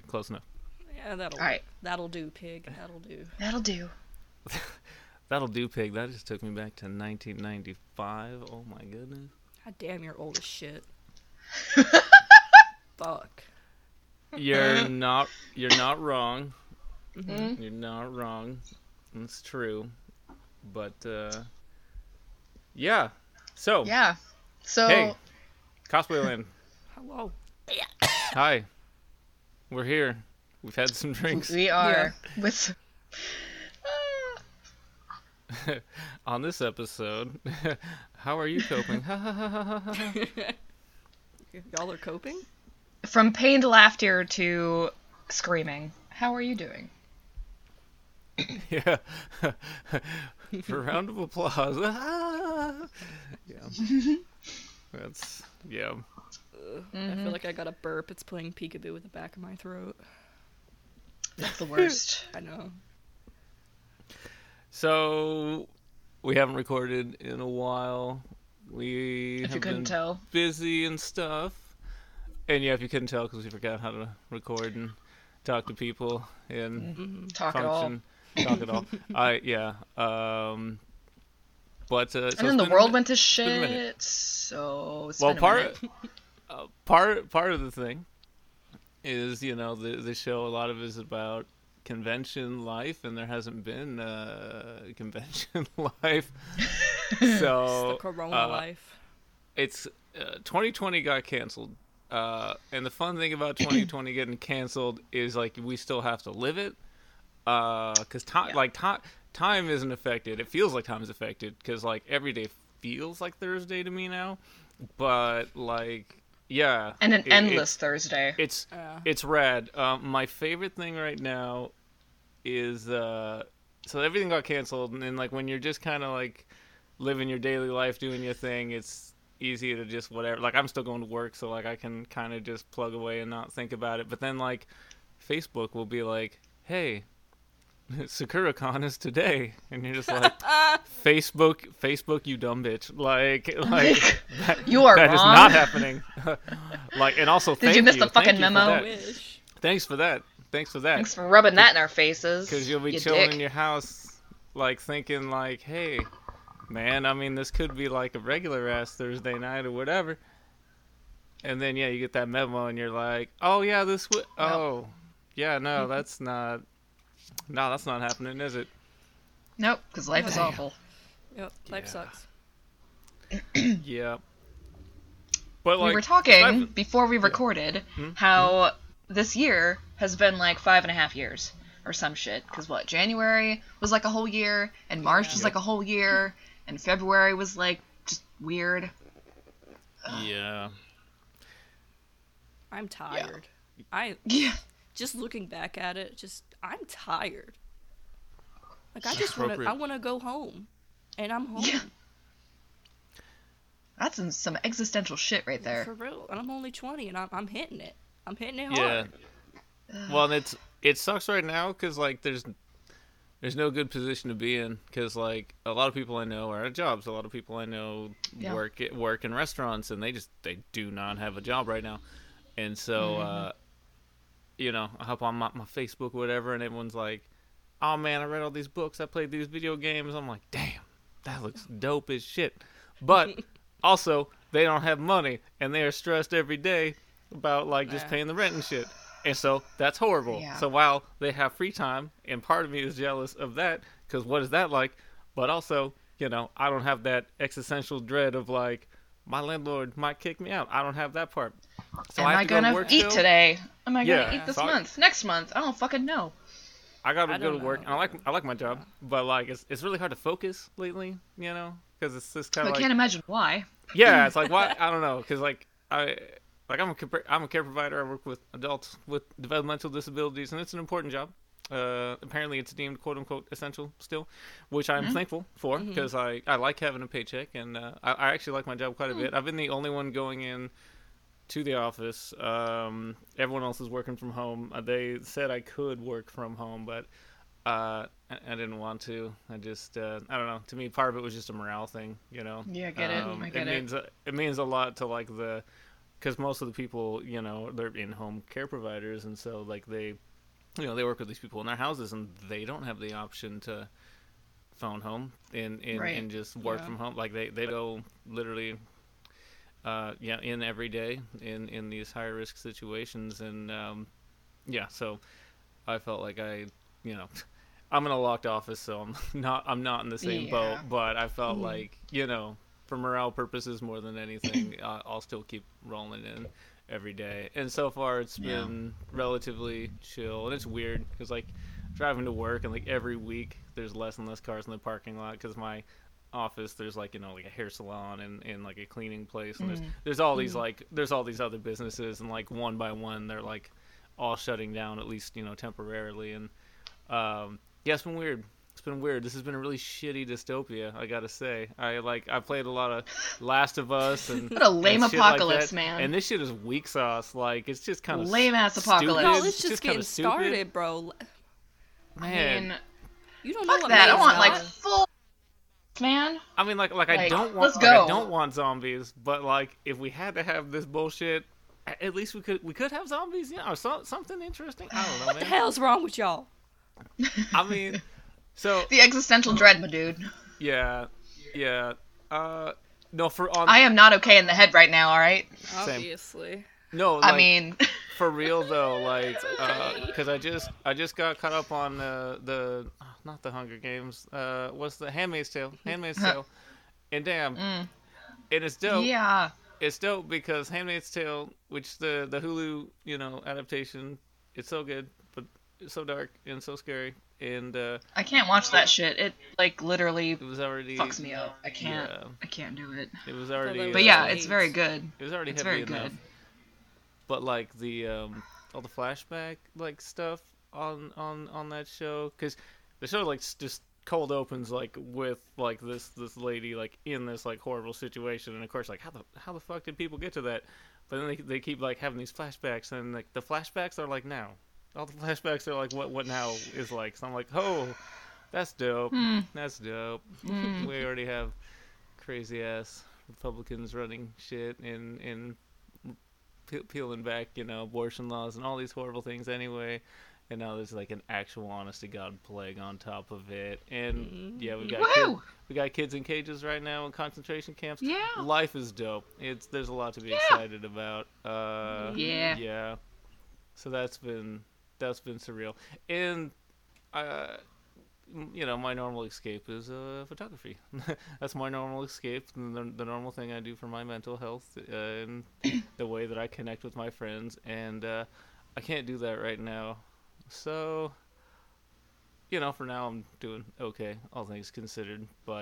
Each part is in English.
close enough. Yeah, All right. that'll do, pig. That'll do. That'll do. That'll do, pig. That just took me back to 1995. Oh my goodness. God damn, you're old as shit. Fuck. You're not wrong. Mm-hmm. You're not wrong. It's true. But yeah. So Yeah. So. hey, Cosplay Land. Hello. Hi. We're here. We've had some drinks. We are with. On this episode. How are you coping? Y'all are coping? From pained laughter to screaming. How are you doing? Yeah. For a round of applause. Yeah. That's yeah. I feel like I got a burp. It's playing peekaboo with the back of my throat. That's the worst. I know. So we haven't recorded in a while. We If you have couldn't been tell. busy and stuff. And yeah, if you couldn't tell, because we forgot how to record and talk to people and Talk it all. function, talk it all. But so And it's then the been a world minute. went to been a minute. shit. So it's Well, been a minute. part of the thing is, the show, a lot of it is about convention life, and there hasn't been convention life. So The corona life. it's 2020 got canceled, and the fun thing about 2020 getting canceled is like we still have to live it, because time isn't affected. It feels like time is affected because like every day feels like Thursday to me now, but like yeah, And an endless Thursday. it's rad. My favorite thing right now is so everything got canceled, and then like when you're just kind of like living your daily life, doing your thing, it's easy to just whatever. Like I'm still going to work, so like I can kind of just plug away and not think about it. But then like Facebook will be like, "Hey, SakuraCon is today," and you're just like, Facebook, you dumb bitch. Like that, You are that is wrong. not happening. Like, and also, Did you miss the thank fucking you for memo? that. Wish. Thanks for that. Thanks for rubbing that in our faces. Because you'll be you chilling dick. in your house, like thinking, like, "Hey, man, I mean, this could be like a regular ass Thursday night or whatever." And then yeah, you get that memo, and you're like, "Oh yeah, oh yeah, no, that's not happening, is it?" Nope, because life is Damn. awful. Yep, life Yeah. sucks. Yeah. But like We were talking before we recorded how this year has been like 5.5 years or some shit. Because what, January was like a whole year, and March was like a whole year, and February was like just weird. Yeah. I'm tired. Yeah. Just looking back at it, I'm tired. Like I just Appropriate. want to go home, and I'm home. Yeah. That's some existential shit right there. For real. And I'm only 20, and I'm hitting it. I'm hitting it Yeah. hard. Well, and it sucks right now because like there's no good position to be in because like a lot of people I know are at jobs. A lot of people I know Yeah. work in restaurants, and they do not have a job right now. And so I hop on my Facebook or whatever, and everyone's like, "Oh man, I read all these books. I played these video games." I'm like, "Damn, that looks dope as shit." But also, they don't have money, and they are stressed every day about like just paying the rent and shit. And so that's horrible. Yeah. So while they have free time, and part of me is jealous of that, because what is that like? But also, I don't have that existential dread of like, my landlord might kick me out. I don't have that part. So Am I have I to go to gonna work eat still. today? Am I gonna Yeah. eat this So month? Next month? I don't fucking know. I gotta I go to don't work, know. and I like my job, but like it's really hard to focus lately, because it's just kind I of like can't imagine why. yeah, it's like why I don't know, because like I'm a care provider. I work with adults with developmental disabilities, and it's an important job. Apparently, it's deemed "quote unquote" essential still, which I'm thankful for because I like having a paycheck, and I actually like my job quite a bit. I've been the only one going in to the office. Everyone else is working from home. They said I could work from home, but I didn't want to. I just I don't know. To me, part of it was just a morale thing, Yeah, I get it. I get it. It means a lot to like the because most of the people, they're in-home care providers, and so like they work with these people in their houses, and they don't have the option to phone home and just work from home. Like they go literally in every day in these high risk situations, and so I felt like I'm in a locked office, so I'm not in the same boat, but I felt like for morale purposes more than anything, I'll still keep rolling in every day. And so far it's been relatively chill, and it's weird because like driving to work, and like every week there's less and less cars in the parking lot because my office, there's like like a hair salon and like a cleaning place, and there's all these there's all these other businesses, and like one by one they're like all shutting down, at least temporarily. And it's been weird. It's been weird. This has been a really shitty dystopia, I gotta say. I played a lot of Last of Us and what a lame apocalypse, like man. And this shit is weak sauce. Like, it's just kind of lame ass apocalypse. No, it's just getting started, bro. Man, I mean, you don't know fuck what that. I want not. like full, man. I mean, like I don't want, let's go. I don't want zombies, but like if we had to have this bullshit, at least we could have zombies, or something interesting. I don't know, What the hell's wrong with y'all? I mean, so The existential dread, my dude. yeah. No, I am not okay in the head right now. All right. Obviously. No, like, I mean, for real though, like, because I just got caught up on the not the Hunger Games, what's the Handmaid's Tale, and damn, and it's dope. yeah. It's dope because Handmaid's Tale, which the Hulu adaptation, it's so good, but it's so dark and so scary, and I can't watch that shit. It like literally it was already fucks me up. I can't. Yeah. I can't do it. It was already, But yeah, it's very good. It was already It's heavy very enough. good. But like the all the flashback like stuff on that show, because the show like just cold opens like with like this lady like in this like horrible situation, and of course like how the fuck did people get to that? But then they keep like having these flashbacks, and like the flashbacks are like now. All the flashbacks are like what now is like. So I'm like, oh, that's dope. That's dope. We already have crazy ass Republicans running shit and peeling back, abortion laws and all these horrible things anyway. And now there's like an actual honest to God plague on top of it. And yeah, we got kids in cages right now in concentration camps. Yeah. Life is dope. There's a lot to be excited about. Yeah. So that's been surreal. And my normal escape is photography. That's my normal escape, the normal thing I do for my mental health, and the way that I connect with my friends. And I can't do that right now. So, for now I'm doing okay, all things considered. But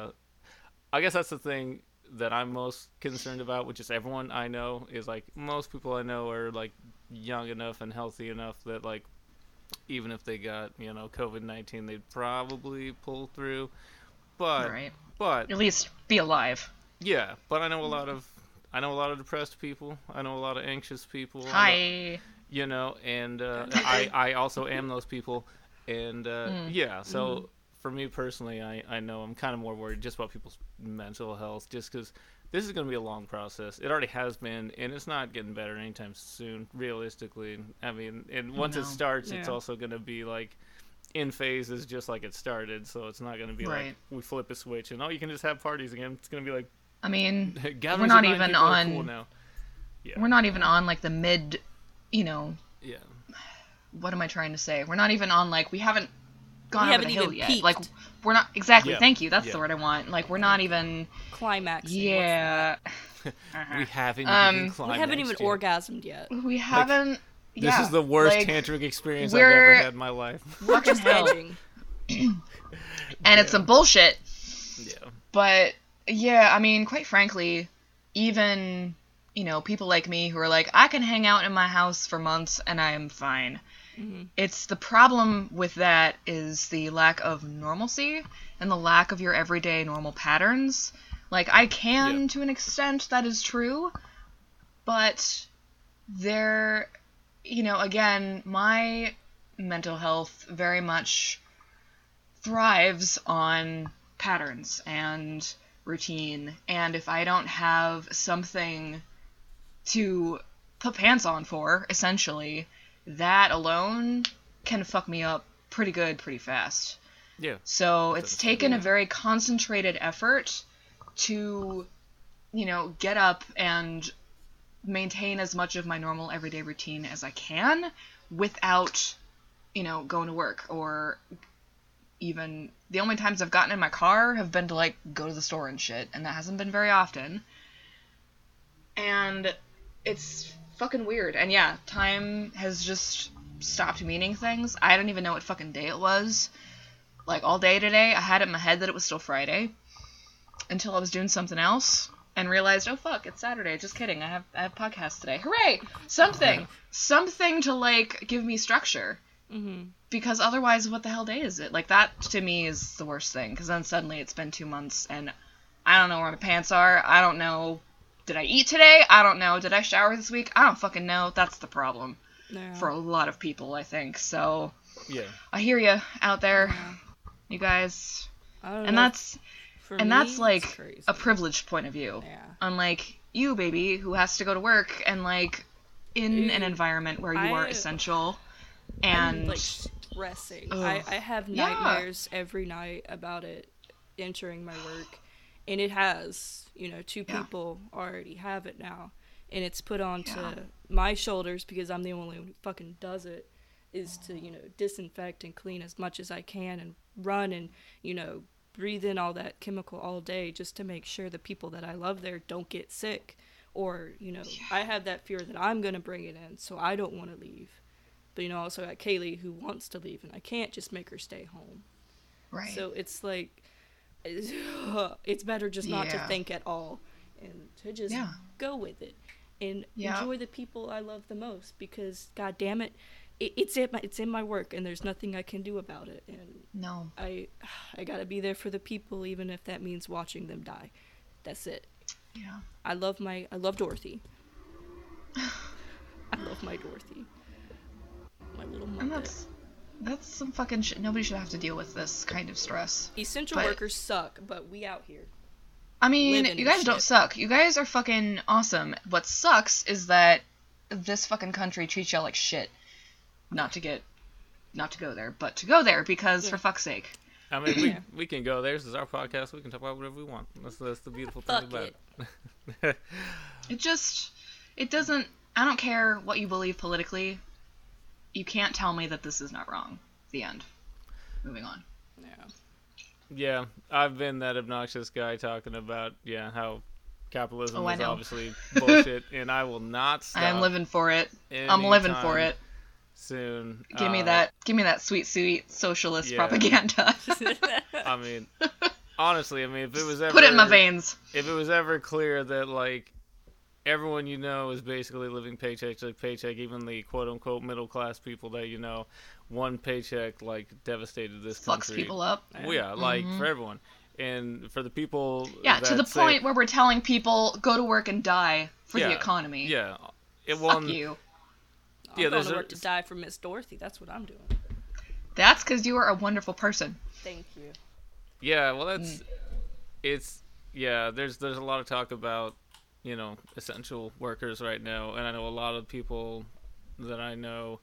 I guess that's the thing that I'm most concerned about, which is everyone I know is like, most people I know are like young enough and healthy enough that like, even if they got, COVID-19, they'd probably pull through. But at least be alive. Yeah, but I know a lot of depressed people. I know a lot of anxious people. Hi. And I also am those people. And so for me personally, I know I'm kind of more worried just about people's mental health, just because this is going to be a long process. It already has been, and it's not getting better anytime soon, realistically. I mean, and once it starts, it's also going to be like in phases, just like it started. So it's not going to be like we flip a switch and you can just have parties again. It's going to be like, I mean, we're not even on. Cool now. Yeah. We're not even on like the mid, Yeah. What am I trying to say? We're not even on like we haven't gone over the hill yet. Peaked. Like we're not exactly. Yeah. Thank you. That's the word I want. Like we're not even climaxing. Yeah. We haven't even climaxed. We haven't even orgasmed yet. We haven't. This is the worst tantric experience I've ever had in my life. Fucking hell. And it's some bullshit. Yeah. But yeah, I mean, quite frankly, even people like me who are like, I can hang out in my house for months and I am fine. It's the problem with that is the lack of normalcy and the lack of your everyday normal patterns. Like, I can, to an extent, that is true, but there, again, my mental health very much thrives on patterns and routine, and if I don't have something to put pants on for, essentially, that alone can fuck me up pretty good pretty fast. Yeah. So it's taken a very concentrated effort to, get up and maintain as much of my normal everyday routine as I can without, going to work, or even the only times I've gotten in my car have been to, like, go to the store and shit, and that hasn't been very often. And it's fucking weird. And yeah, time has just stopped meaning things. I don't even know what fucking day it was. Like, all day today, I had it in my head that it was still Friday, until I was doing something else, and realized, oh fuck, it's Saturday. Just kidding. I have podcasts today. Hooray! Something to, like, give me structure. Mm-hmm. Because otherwise, what the hell day is it? Like, that to me is the worst thing. Because then suddenly it's been 2 months, and I don't know where my pants are. I don't know. Did I eat today? I don't know. Did I shower this week? I don't fucking know. That's the problem for a lot of people, I think. So yeah, I hear you out there, you guys. And that's like a privileged point of view. Yeah. Unlike you, baby, who has to go to work and, like, in an environment where you are essential. And I'm, like, stressing. I have nightmares every night about it entering my work. And it has, 2 people already have it now. And it's put onto my shoulders, because I'm the only one who fucking does it, is to, disinfect and clean as much as I can and run and, breathe in all that chemical all day just to make sure the people that I love there don't get sick. Or, I have that fear that I'm going to bring it in, so I don't want to leave. But, also I got Kaylee who wants to leave, and I can't just make her stay home. Right. So it's like, it's better just not to think at all and to just go with it and enjoy the people I love the most, because god damn it, it's in my work and there's nothing I can do about it. And I gotta be there for the people, even if that means watching them die. That's it. Yeah. I love Dorothy. I love my Dorothy, my little muppet. And that's some fucking shit. Nobody should have to deal with this kind of stress. Essential workers suck, but we out here. I mean, you guys don't suck. You guys are fucking awesome. What sucks is that this fucking country treats y'all like shit. Not to go there, but to go there, because for fuck's sake. I mean, we can go there. This is our podcast. We can talk about whatever we want. That's the beautiful thing about it. It doesn't, I don't care what you believe politically. You can't tell me that this is not wrong. The end. Moving on. Yeah, I've been that obnoxious guy talking about, how capitalism is obviously bullshit, and I will not stop. I'm living for it. I'm living for it. Soon. Give me that sweet socialist propaganda. I mean, honestly, if it was ever... Put it in my veins. If it was ever clear that, like, everyone you know is basically living paycheck to paycheck, even the quote-unquote middle-class people that one paycheck, like, devastated this country. Fucks people up. Well, yeah, like, for everyone. And for the people to the point where we're telling people, go to work and die for the economy. Yeah. Fuck you. I'm going to work to die for Miss Dorothy. That's what I'm doing. That's because you are a wonderful person. Thank you. Yeah, well, there's a lot of talk about, essential workers right now, and I know a lot of people that I know,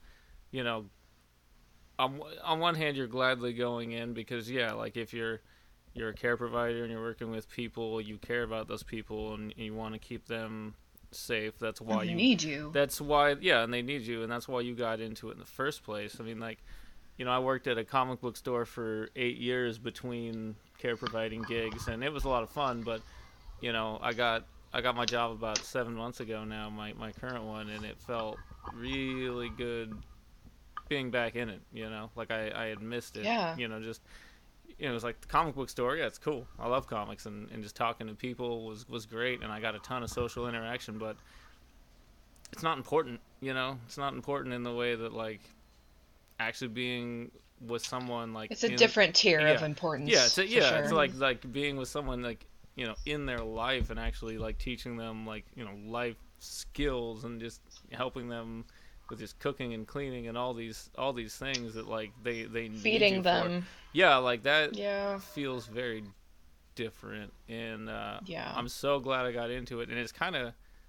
on one hand, you're gladly going in because, like, if you're a care provider and you're working with people, you care about those people and you want to keep them safe. That's why they need you. That's why, and they need you, and that's why you got into it in the first place. I mean, like, I worked at a comic book store for 8 years between care providing gigs, and it was a lot of fun. But, I got my job about 7 months ago now, my current one, and it felt really good being back in it. Like I had missed it. Yeah. It was like the comic book store. Yeah, it's cool. I love comics, and just talking to people was great, and I got a ton of social interaction. But it's not important. It's not important in the way that, like, actually being with someone, like, it's a different tier of importance. Yeah, sure. It's like being with someone, like, in their life and actually, like, teaching them, like, life skills and just helping them with just cooking and cleaning and all these things that, like, they need feeding them. For. Yeah, like that feels very different, and I'm so glad I got into it. And it's kind of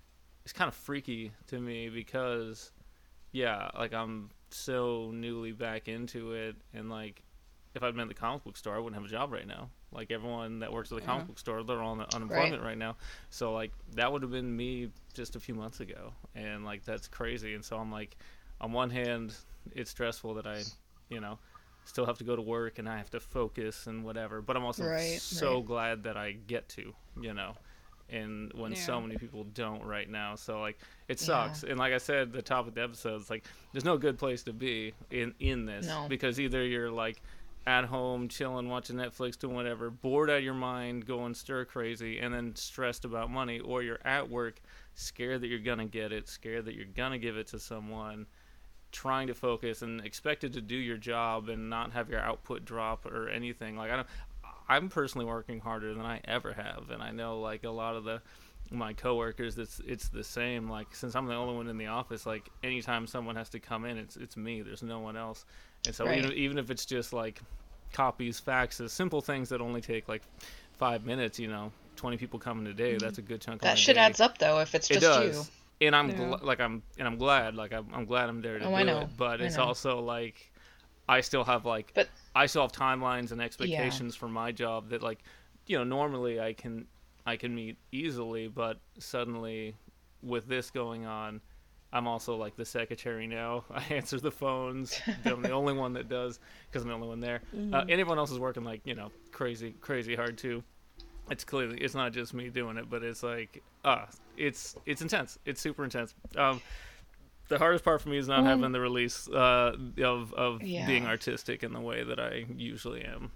it's kind of freaky to me because, yeah, like I'm so newly back into it, and like if I'd been at the comic book store, I wouldn't have a job right now. Like everyone that works at the comic book store, they're on unemployment right now. So like that would have been me just a few months ago, and like that's crazy. And so I'm like, on one hand, it's stressful that I, still have to go to work and I have to focus and whatever. But I'm also so glad that I get to, and when so many people don't right now. So like it sucks. And like I said at the top of the episode, it's like there's no good place to be in this, because either you're like at home chilling, watching Netflix, doing whatever, bored out of your mind, going stir crazy, and then stressed about money, or you're at work scared that you're gonna get it, scared that you're gonna give it to someone, trying to focus and expected to do your job and not have your output drop or anything. Like I'm personally working harder than I ever have, and I know like a lot of my coworkers, it's the same. Like since I'm the only one in the office, like anytime someone has to come in, it's me. There's no one else. And so even if it's just like copies, faxes, simple things that only take like 5 minutes, 20 people coming a day, that's a good chunk of that shit adds up though if it's just you. And I'm glad I'm glad I'm there to do it. But it's also like I still have timelines and expectations for my job that like normally I can meet easily, but suddenly with this going on, I'm also like the secretary now. I answer the phones. I'm the only one that does because I'm the only one there. And everyone else is working like crazy hard too. It's not just me doing it, but it's like it's intense. It's super intense. The hardest part for me is not having the release of being artistic in the way that I usually am,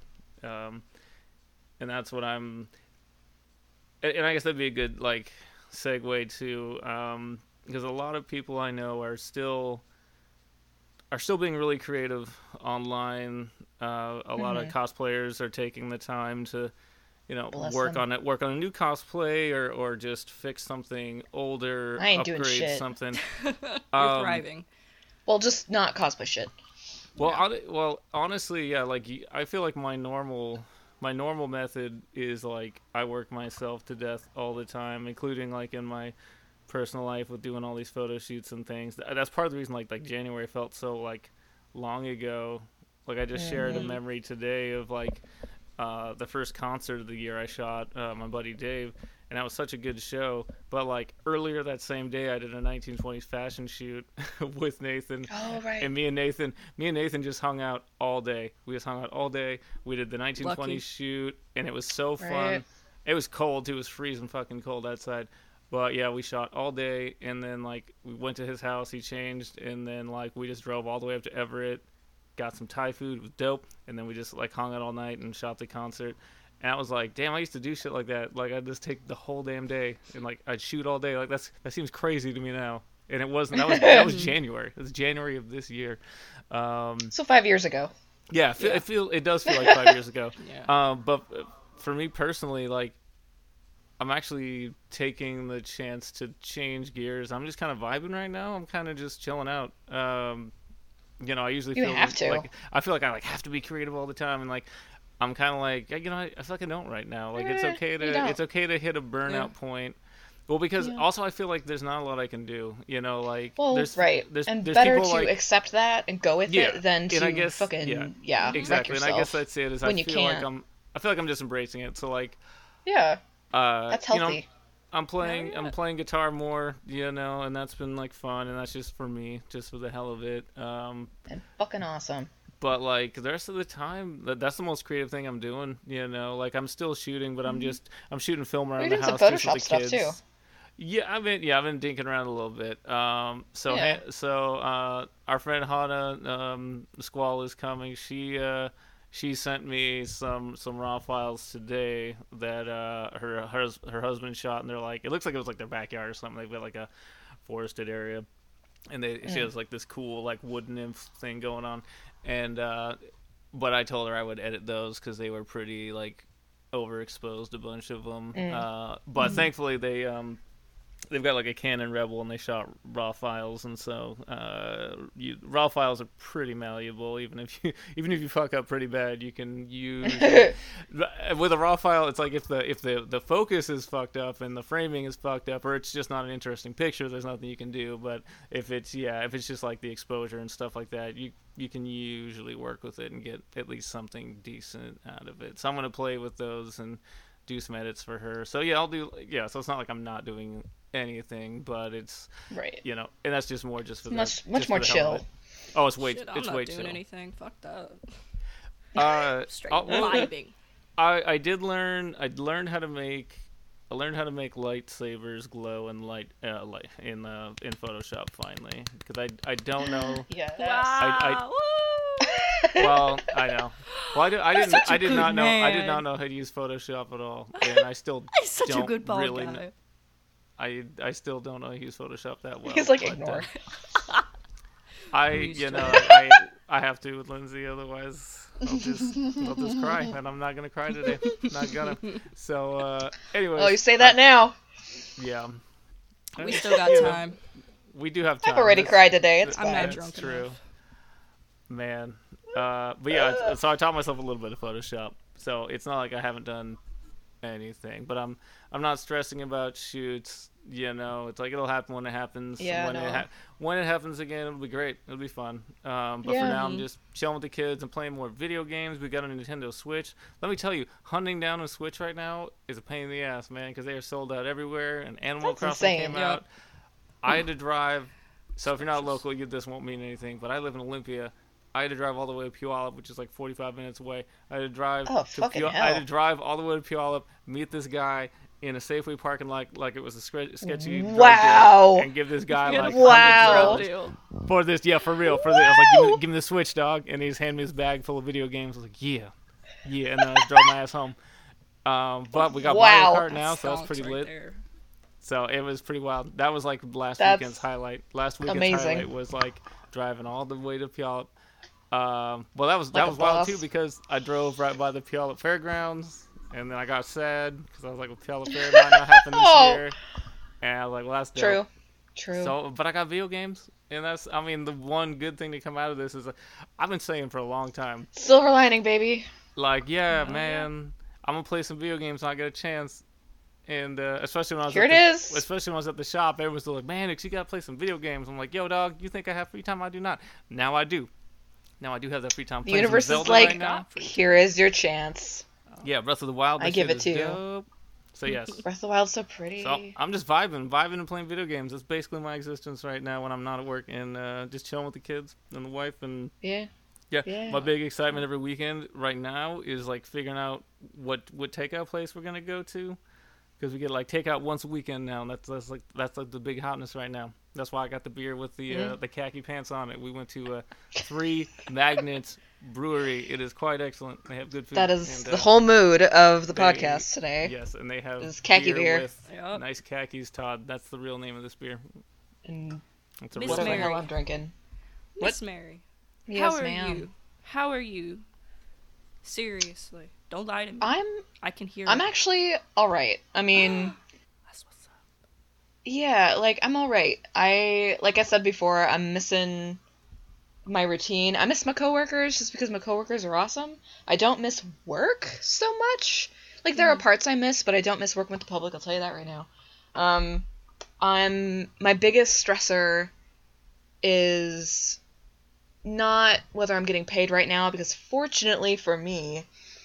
and that's what I'm. And I guess that'd be a good like segue to because a lot of people I know are still being really creative online. A lot of cosplayers are taking the time to work on a new cosplay or just fix something older, I ain't upgrade doing shit. something. You're thriving. Well, just not cosplay shit. Well, honestly, yeah. Like I feel like my normal method is like I work myself to death all the time, including like in my personal life with doing all these photo shoots and things. That's part of the reason like January felt so like long ago. Like I just shared a memory today of like the first concert of the year I shot, my buddy Dave, and that was such a good show. But like earlier that same day, I did a 1920s fashion shoot with Nathan. Oh, right. And me and Nathan just hung out all day. We just hung out all day. We did the 1920s shoot, and it was so fun. It was cold too. It was freezing fucking cold outside. But yeah, we shot all day, and then like we went to his house. He changed, and then like we just drove all the way up to Everett. Got some Thai food, it was dope, and then we just like hung out all night and shot the concert. And I was like, damn, I used to do shit like that. Like I'd just take the whole damn day and like I'd shoot all day. Like that seems crazy to me now. And it wasn't. That was January. It was January of this year. So 5 years ago. Yeah, it does feel like 5 years ago. But for me personally, like I'm actually taking the chance to change gears. I'm just kind of vibing right now. I'm kind of just chilling out. I usually feel like I feel like I like have to be creative all the time, and like I'm kind of like I feel like I don't right now. Like it's okay to hit a burnout point. Well, because also I feel like there's not a lot I can do. There's better to accept that and go with it than to exactly. And I guess that's it. I feel like I'm just embracing it. So like that's healthy. I'm playing guitar more, and that's been like fun, and that's just for me, just for the hell of it. And fucking awesome. But like the rest of the time, that's the most creative thing I'm doing. Like I'm still shooting, but I'm shooting film around the house. You're doing some Photoshop stuff too. Yeah, I've been dinking around a little bit. So our friend Hana, Squall is coming. She sent me some raw files today that her husband shot, and they're like, it looks like it was like their backyard or something. They've got like a forested area, and she has like this cool like wood nymph thing going on, and but I told her I would edit those because they were pretty like overexposed, a bunch of them. But thankfully they they've got like a Canon Rebel and they shot RAW files, and so RAW files are pretty malleable. Even if you fuck up pretty bad, you can use with a RAW file. It's like if the focus is fucked up and the framing is fucked up, or it's just not an interesting picture, there's nothing you can do. But if it's just like the exposure and stuff like that, you can usually work with it and get at least something decent out of it. So I'm gonna play with those and do some edits for her. So I'll do. So it's not like I'm not doing anything, but it's right. And that's just more just for much more chill. Oh, it's way Shit, it's I'm way not doing chill. anything. Fuck that. Straight well, vibing. I learned how to make lightsabers glow in light in Photoshop finally, because I don't know. Yeah. Wow. Well, I know. Well, I did not know. I did man. not know how to use Photoshop at all, and I still He's such don't a good bald really. guy. I still don't know how to use Photoshop that well. He's like, but, ignore. Used to. I have to with Lindsay, otherwise I'll just cry, and I'm not gonna cry today. Not gonna. So, anyways. Oh, you say that now. Yeah. We still got time. We do have time. I've already cried today. It's I'm fine. not That's drunk true. enough. Man. But yeah, so I taught myself a little bit of Photoshop. So it's not like I haven't done anything, but I'm not stressing about shoots. It's like it'll happen when it happens. Yeah, when it happens again, it'll be great. It'll be fun. But for Yeah. now, I'm just chilling with the kids and playing more video games. We got a Nintendo Switch. Let me tell you, hunting down a Switch right now is a pain in the ass, man, because they are sold out everywhere. And Animal That's Crossing insane. came out. I had to drive. So if you're not local, this won't mean anything. But I live in Olympia. I had to drive all the way to Puyallup, which is like 45 minutes away. I had to drive fucking hell. I had to drive all the way to Puyallup, meet this guy in a Safeway parking lot like it was a sketchy drug Wow. deal, and give this guy like Wow. $100 for this. Yeah, for real. I was like, give me the Switch, dog. And he just handed me his bag full of video games. I was like, yeah. And then I just drove my ass home. But we got Wow. Mario Kart now, so that's pretty lit. There. So it was pretty wild. That was like last That's weekend's highlight. Last weekend's amazing. highlight was like driving all the way to Puyallup. Well, that was Like a wild boss. too, because I drove right by the Puyallup Fairgrounds, and then I got sad because I was like, well, Puyallup Fair might not happen this Oh. year, and I was like, well, that's dope. True. So, but I got video games, and the one good thing to come out of this is I've been saying for a long time, Silver lining, baby. like, man, I'm gonna play some video games when I get a chance. And especially when I was especially when I was at the shop, everyone was still like, "Man, you gotta play some video games." I'm like, "Yo, dog, you think I have free time? I do not." Now I do. Now I do have that free time. The universe is like, right now. here is your chance. Yeah, Breath of the Wild. I give it to you. Dope. So yes. Breath of the Wild's so pretty. So I'm just vibing and playing video games. That's basically my existence right now when I'm not at work, and just chilling with the kids and the wife. And Yeah. My big excitement every weekend right now is like figuring out what takeout place we're gonna go to. Because we get like takeout once a weekend now, and that's like the big hotness right now. That's why I got the beer with the khaki pants on it. We went to Three Magnets Brewery. It is quite excellent. They have good food. That is the whole mood of the podcast today. Yes, and they have is khaki beer. with nice khakis, Todd. That's the real name of this beer. And it's a Miss whatever the Mary. hell I'm drinking. Miss Mary. Yes, how are ma'am. you? How are you? Seriously. Don't lie to me. I can hear I'm it. actually alright. I mean, That's what's up. yeah, like, I'm alright. Like I said before, I'm missing my routine. I miss my coworkers just because my coworkers are awesome. I don't miss work so much. Like, there are parts I miss, but I don't miss working with the public, I'll tell you that right now. My biggest stressor is not whether I'm getting paid right now, because fortunately for me,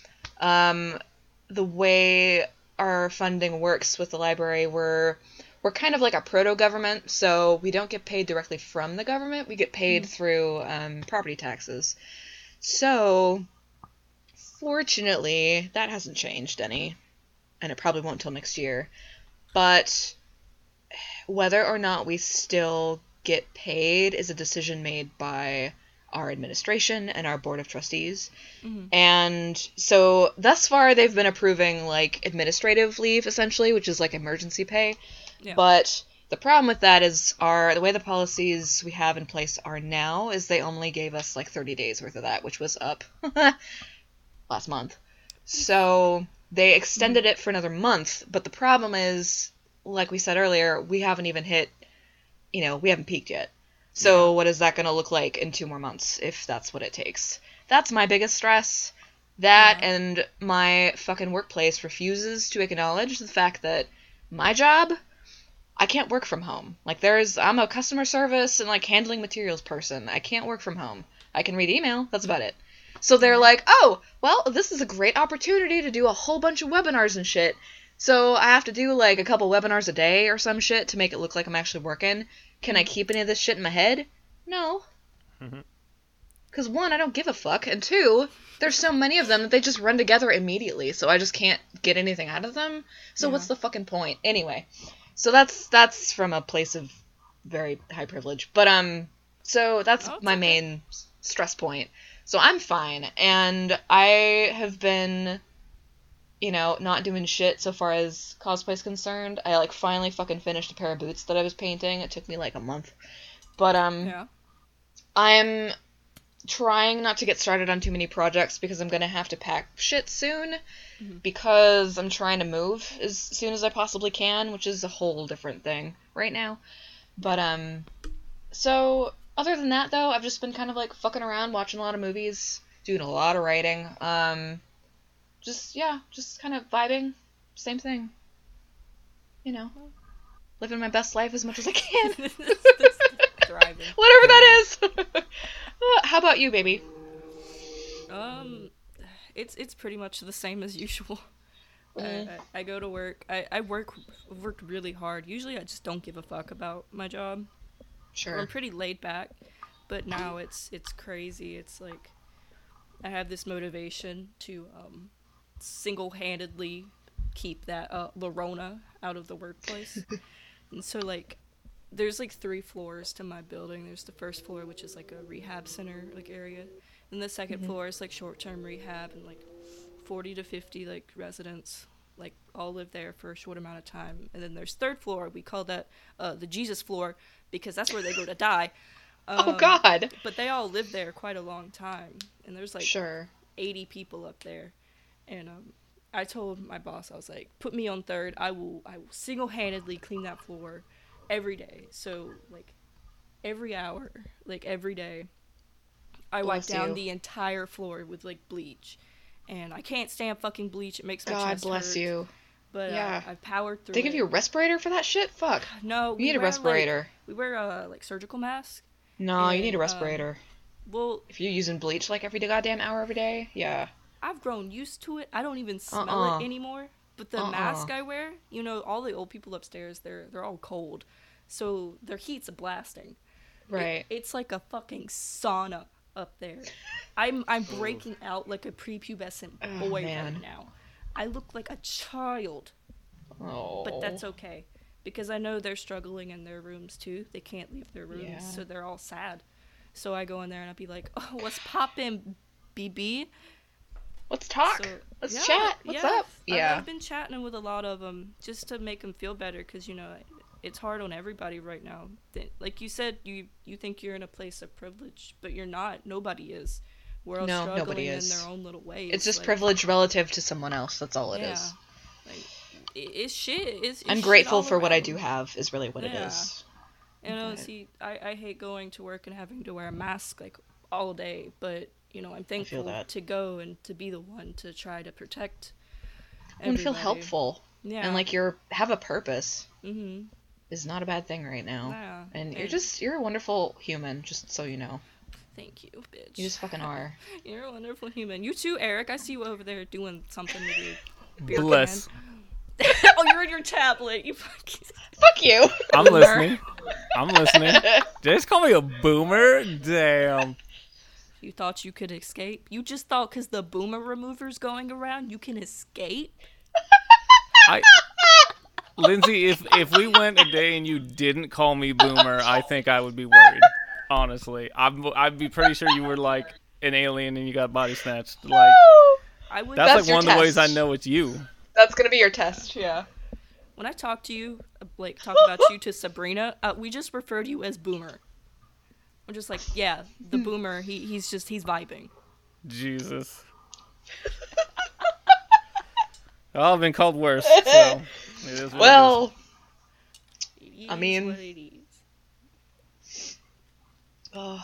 the way our funding works with the library, we're kind of like a proto-government, so we don't get paid directly from the government. We get paid through property taxes. So, fortunately, that hasn't changed any, and it probably won't until next year. But whether or not we still get paid is a decision made by our administration and our board of trustees. And so thus far they've been approving like administrative leave essentially, which is like emergency pay. Yeah. But the problem with that is the way the policies we have in place are now is they only gave us like 30 days worth of that, which was up last month. So they extended it for another month, but the problem is like we said earlier, we haven't even hit, we haven't peaked yet. So what is that going to look like in 2 more months, if that's what it takes? That's my biggest stress. That and my fucking workplace refuses to acknowledge the fact that my job, I can't work from home. Like, I'm a customer service and, like, handling materials person. I can't work from home. I can read email. That's about it. So they're like, oh, well, this is a great opportunity to do a whole bunch of webinars and shit. So I have to do, like, a couple webinars a day or some shit to make it look like I'm actually working. Can I keep any of this shit in my head? No. Because, 1, I don't give a fuck. And 2, there's so many of them that they just run together immediately. So I just can't get anything out of them. So what's the fucking point? Anyway. So that's from a place of very high privilege. But, so that's my main stress point. So I'm fine, and I have been, not doing shit so far as cosplay's concerned. I, like, finally fucking finished a pair of boots that I was painting. It took me, like, a month. But, I'm trying not to get started on too many projects because I'm gonna have to pack shit soon, because I'm trying to move as soon as I possibly can, which is a whole different thing right now. But, so... Other than that, though, I've just been kind of, like, fucking around, watching a lot of movies, doing a lot of writing, just kind of vibing, same thing, living my best life as much as I can, Thriving. Whatever that is. How about you, baby? It's pretty much the same as usual. I go to work, I worked really hard. Usually I just don't give a fuck about my job. Sure. I'm pretty laid back, but now it's crazy. It's like I have this motivation to single-handedly keep that Lorona out of the workplace. And so, like, there's like 3 floors to my building. There's the first floor, which is like a rehab center like area, and the second floor is like short-term rehab, and like 40 to 50 like residents like all live there for a short amount of time. And then there's 3rd floor. We call that the Jesus floor, because that's where they go to die. Oh, God. But they all live there quite a long time. And there's, like, sure. 80 people up there. And I told my boss, I was like, put me on 3rd. I will single-handedly clean that floor every day. So, like, every hour, like, every day, I wipe down the entire floor with, like, bleach. And I can't stand fucking bleach. It makes my chest hurt. God bless you. But I've powered through. They give you a respirator for that shit? Fuck. No, you need a respirator. We wear like surgical masks. No, you need a respirator. Well, if you're using bleach like every goddamn hour every day, yeah. I've grown used to it. I don't even smell it anymore. But the mask I wear, all the old people upstairs, they're all cold, so their heat's blasting. Right. It's like a fucking sauna up there. I'm breaking out like a prepubescent boy right now. I look like a child. Oh. But that's okay, because I know they're struggling in their rooms too. They can't leave their rooms, so they're all sad. So I go in there and I'll be like, "Oh, what's poppin', BB? Let's talk. Let's chat. What's up?" Yeah. I've been chatting with a lot of them just to make them feel better, because it's hard on everybody right now. Like you said, you think you're in a place of privilege, but you're not. Nobody is. We're all struggling in their own little ways. It's just privilege relative to someone else. That's all it is. Like, it's shit. I'm grateful for what I do have, is really what it is. See, I hate going to work and having to wear a mask, like, all day, but, I'm thankful to go and to be the one to try to protect everybody. And feel helpful. Yeah. And, like, have a purpose. Mm-hmm. Is not a bad thing right now. Yeah. And you're a wonderful human, just so you know. Thank you, bitch. You just fucking are. You're a wonderful human. You too, Eric. I see you over there doing something with your beer Bless. can. Oh, you're in your tablet. You fucking... Fuck you. I'm listening. Just call me a boomer? Damn. You thought you could escape? You just thought because the boomer remover's going around, you can escape? Lindsay, if we went a day and you didn't call me boomer, I think I would be worried. Honestly, I'd be pretty sure you were like an alien and you got body snatched. Like, that's like one of the ways I know it's you. That's gonna be your test, yeah. When I talk to you, like talk about you to Sabrina, we just refer to you as Boomer. I'm just like, yeah, the Boomer. He's vibing. Jesus. I've been called worse. So it is what it is. I mean, what it is. Oh.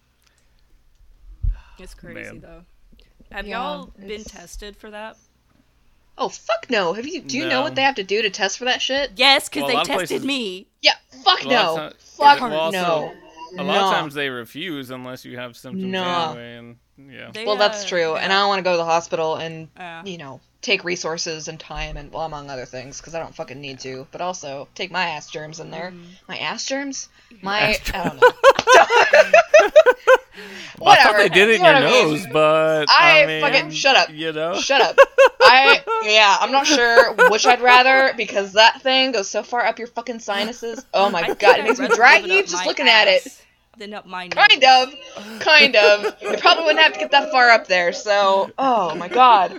It's crazy though. Have y'all been tested for that? Oh fuck no! Do you know what they have to do to test for that shit? Yes, because they tested me. Yeah, fuck no. Fuck no. A lot of times they refuse unless you have symptoms anyway, and well, that's true, and I don't want to go to the hospital and take resources and time and among other things because I don't fucking need to. But also take my ass germs in there. My ass germs? I don't know. Well, I thought they did it in your nose, but I mean, fucking shut up. You know, shut up. I'm not sure which I'd rather because that thing goes so far up your fucking sinuses. Oh my god, it makes me dry heave just looking at it. Then up my nose. Kind of. You probably wouldn't have to get that far up there. So, oh my god.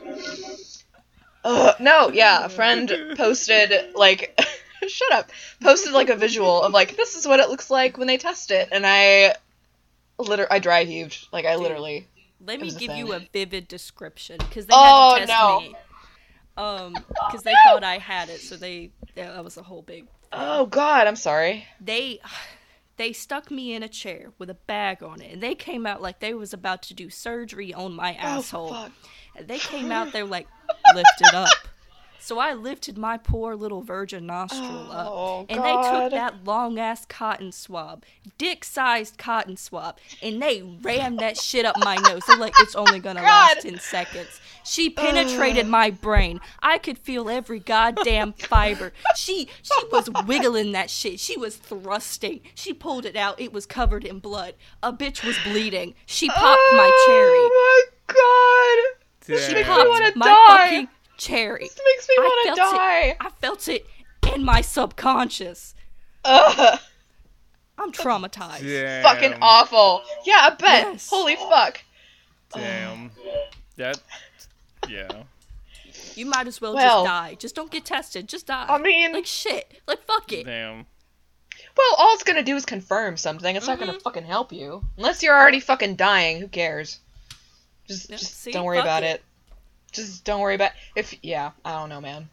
No, yeah, a friend posted shut up. Posted like a visual of like this is what it looks like when they test it, and I dry heaved. Like I literally. Let me give you a vivid description because they had to test me. Because they thought I had it, so that was a whole big thing. Oh god, I'm sorry. They stuck me in a chair with a bag on it, and they came out like they was about to do surgery on my asshole. Fuck. And they came out there like, lift it up. So I lifted my poor little virgin nostril up, and they took that long-ass cotton swab, dick-sized cotton swab, and they rammed that shit up my nose. They're like, it's only gonna last 10 seconds. She penetrated my brain. I could feel every goddamn fiber. She was wiggling that shit. She was thrusting. She pulled it out. It was covered in blood. A bitch was bleeding. She popped my cherry. Oh my god. She popped my fucking cherry. This makes me want to die. I felt it in my subconscious. Ugh. I'm traumatized. Damn. Fucking awful. Yeah, I bet. Yes. Holy fuck. Damn. Yeah. You might as well just die. Just don't get tested. Just die. I mean... Like, shit. Like, fuck it. Damn. Well, all it's gonna do is confirm something. It's not gonna fucking help you. Unless you're already fucking dying, who cares? Just don't worry about it. Just don't worry about I don't know, man.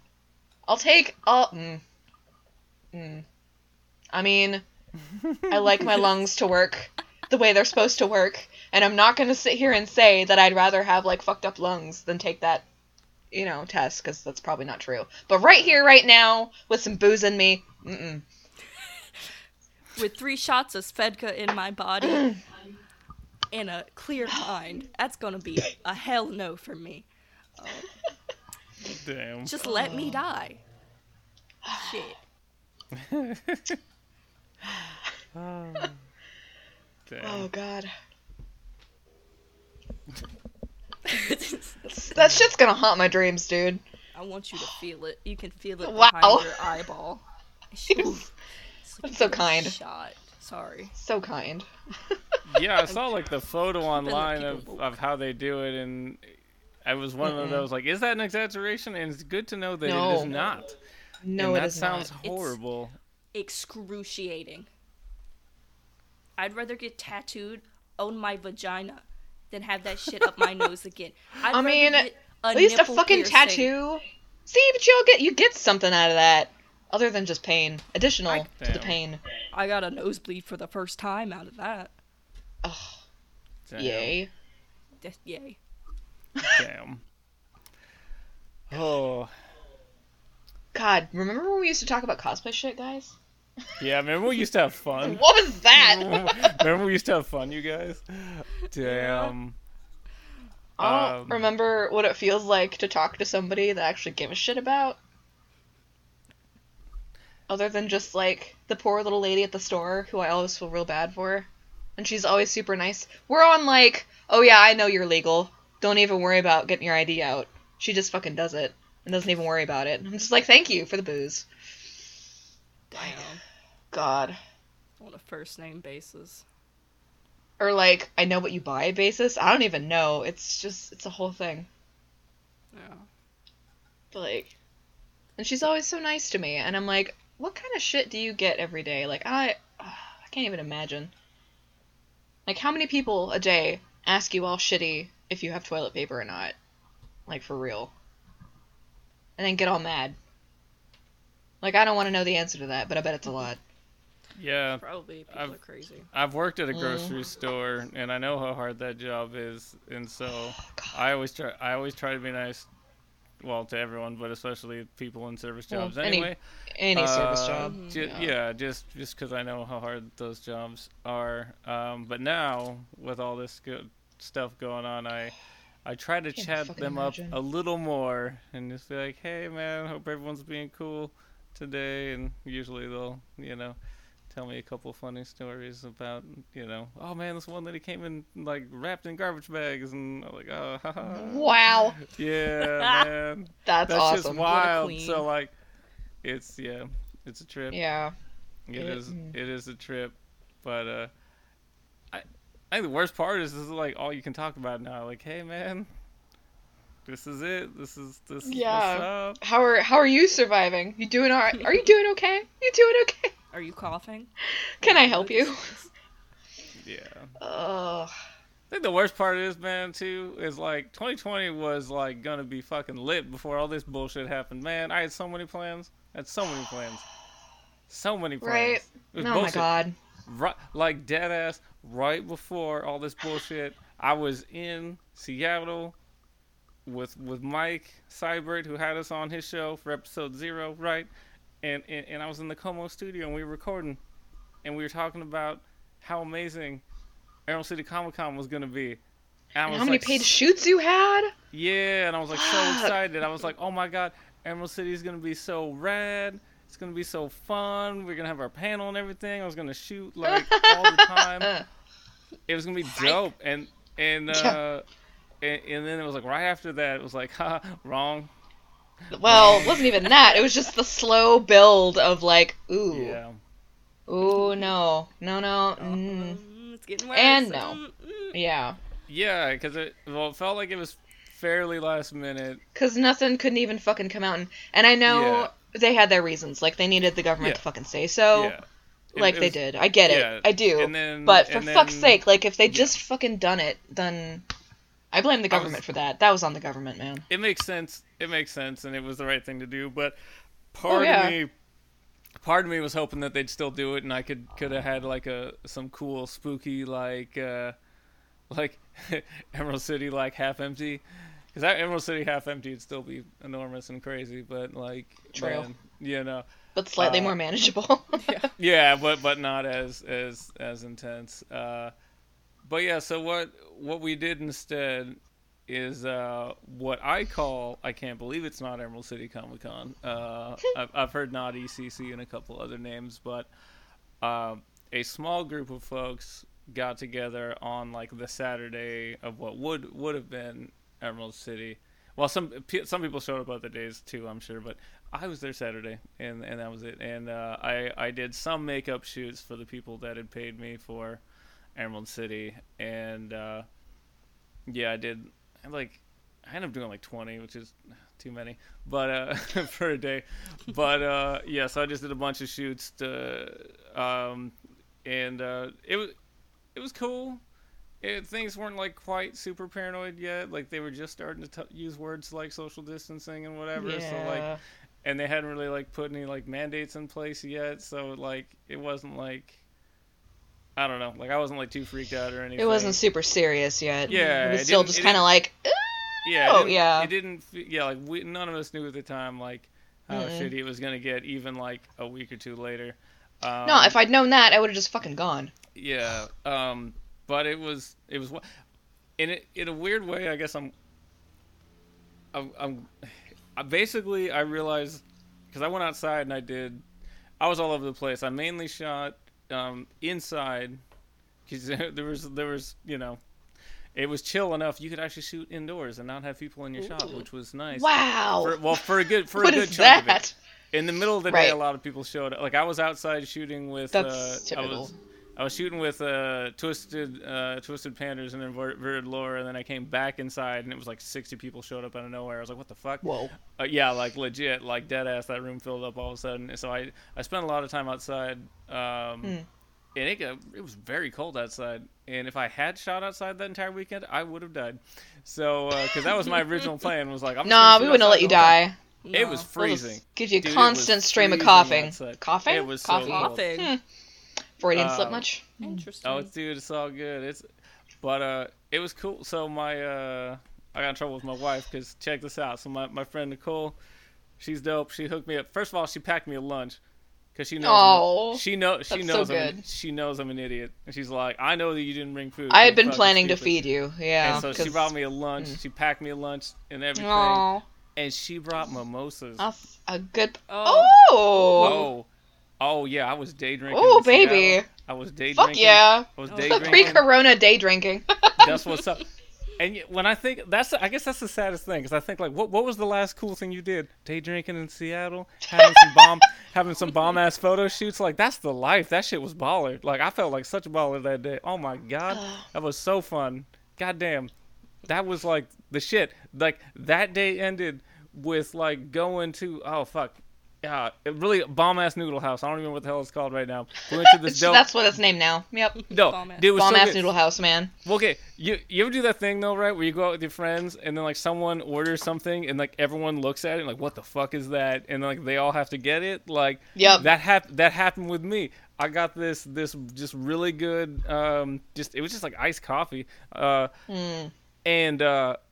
I mean, I like my lungs to work the way they're supposed to work, and I'm not gonna sit here and say that I'd rather have, like, fucked up lungs than take that, test, because that's probably not true. But right here, right now, with some booze in me, With 3 shots of Svedka in my body and a clear mind, that's gonna be a hell no for me. Damn. Just let me die. Shit. Damn. Oh god. That shit's gonna haunt my dreams, dude. I want you to feel it. You can feel it Wow. behind your eyeball. That's so kind. Shot. Sorry. So kind. Yeah, I saw like the photo online of how they do it, and I was one of those like, is that an exaggeration? And it's good to know that it is not. No, and it is not. That sounds horrible. It's excruciating. I'd rather get tattooed on my vagina than have that shit up my nose again. I mean, at least a fucking tattoo. See, but you get something out of that. Other than just pain. Additional to the pain. I got a nosebleed for the first time out of that. Oh. Yay. Yay. Damn. Oh. God, remember when we used to talk about cosplay shit, guys? Yeah, remember we used to have fun? What was that? Remember we used to have fun, you guys? Damn. I don't remember what it feels like to talk to somebody that I actually give a shit about. Other than just, like, the poor little lady at the store who I always feel real bad for. And she's always super nice. We're on, like, oh yeah, I know you're legal. Don't even worry about getting your ID out. She just fucking does it. And doesn't even worry about it. I'm just like, thank you for the booze. Damn. God. On a first name basis. Or, like, I know what you buy basis. I don't even know. It's a whole thing. Yeah. But, like, and she's always so nice to me. And I'm like, what kind of shit do you get every day? Like, I can't even imagine. Like, how many people a day ask you all shitty if you have toilet paper or not? Like, for real. And then get all mad. Like, I don't want to know the answer to that, but I bet it's a lot. Yeah. Probably people are crazy. I've worked at a grocery store, and I know how hard that job is, and so I always try to be nice, well, to everyone, but especially people in service jobs. Anyway, any service job. Just because I know how hard those jobs are. But now with all this good stuff going on, I try to chat them up a little more and just be like, hey man, hope everyone's being cool today, and usually they'll, tell me a couple funny stories about, oh man, this one lady came in like wrapped in garbage bags, and I'm like, oh, haha. Wow. Yeah, man. That's awesome. Just wild. So like, it's a trip. Yeah. It is a trip, but I think the worst part is this is like all you can talk about now. Like, hey man, this is it. This is what's up. How are you surviving? You doing all right? Are you doing okay? You doing okay? Are you coughing? Can I help you? Yeah. I think the worst part is, man, too, is like 2020 was like gonna be fucking lit before all this bullshit happened. Man, I had so many plans. So many plans. Right. Oh bullshit. My god. Right, like dead ass. Right before all this bullshit, I was in Seattle with Mike Seibert, who had us on his show for episode 0, right? And I was in the Como studio, and we were recording, and we were talking about how amazing Emerald City Comic Con was going to be. And how many paid shoots you had? Yeah, and I was like so excited. I was like, oh my god, Emerald City is going to be so rad. It's going to be so fun. We're going to have our panel and everything. I was going to shoot like all the time. It was going to be dope. And then it was like right after that, it was like, wrong. Well, it wasn't even that. It was just the slow build of like, ooh. Yeah. Ooh, no. It's getting worse. And no. Yeah. Yeah, because it felt like it was fairly last minute. Because nothing couldn't even fucking come out. And I know they had their reasons. Like, they needed the government to fucking say so. Yeah. Like, they did. I get it. I do. But for fuck's sake, like, if they just fucking done it, then I blame the government for that. That was on the government, man. It makes sense, and it was the right thing to do. But part of me was hoping that they'd still do it, and I could have had like some cool spooky like Emerald City like half empty, because that Emerald City half empty would still be enormous and crazy, but like man, but slightly more manageable. Yeah, but not as intense. But yeah, so what we did instead is what I call, I can't believe it's not Emerald City Comic Con. I've heard not ECC and a couple other names, but a small group of folks got together on like the Saturday of what would have been Emerald City. Well, some people showed up other days too, I'm sure, but I was there Saturday, and that was it. And I did some makeup shoots for the people that had paid me for Emerald City, and I did. I ended up doing like 20, which is too many, but for a day. But so I just did a bunch of shoots, and it was cool. Things weren't like quite super paranoid yet. Like they were just starting to use words like social distancing and whatever. Yeah. So like, and they hadn't really like put any like mandates in place yet. So like it wasn't like, I don't know, like I wasn't like too freaked out or anything. It wasn't super serious yet. Yeah, it was still just kind of like, it didn't. Like none of us knew at the time like how shitty it was gonna get, even like a week or two later. No, if I'd known that, I would have just fucking gone. Yeah. But it was in a weird way. I guess I'm basically, I realized, because I went outside and I was all over the place. I mainly shot inside, because there was it was chill enough you could actually shoot indoors and not have people in your shop, which was nice. Wow. For a good what chunk is that? of it. In the middle of the day, a lot of people showed up. Like I was outside shooting with. That's typical. I was shooting with Twisted Pandas and Inverted Lore, and then I came back inside, and it was like 60 people showed up out of nowhere. I was like, what the fuck? Whoa. Like legit, like dead ass, that room filled up all of a sudden. So I spent a lot of time outside, and it was very cold outside. And if I had shot outside that entire weekend, I would have died. So, because that was my original plan, was like, we wouldn't let you die. No. It was freezing. Gives you a constant stream of coughing. Outside. Coughing? It was coughing. So cold. Freudian slip much? Interesting. Oh, dude, it's all good. But it was cool. So I got in trouble with my wife because check this out. So my friend Nicole, she's dope. She hooked me up. First of all, she packed me a lunch because she knows she knows she knows I'm an idiot, and she's like, I know that you didn't bring food. I had been planning to feed you, yeah. And so she brought me a lunch. She packed me a lunch and everything. Aww. And she brought mimosas. A good. Oh yeah, I was day drinking. Oh baby. Seattle. I was day Fuck drinking. yeah. I was day drinking. Pre-corona day drinking. That's what's up. And when I think I guess that's the saddest thing, because I think like, what was the last cool thing you did? Day drinking in Seattle, having some bomb ass photo shoots. Like that's the life. That shit was baller. Like I felt like such a baller that day. Oh my god, that was so fun. Goddamn, that was like the shit. Like that day ended with like going to really bomb ass noodle house. I don't even know what the hell it's called right now. We went to this dope. That's what it's named now. Yep. No, dude, it was bomb so ass good. noodle house, man. Well, okay, you ever do that thing though, right? Where you go out with your friends and then like someone orders something and like everyone looks at it and like, what the fuck is that? And like they all have to get it. Like, yep. That happened with me. I got this just really good it was just like iced coffee. And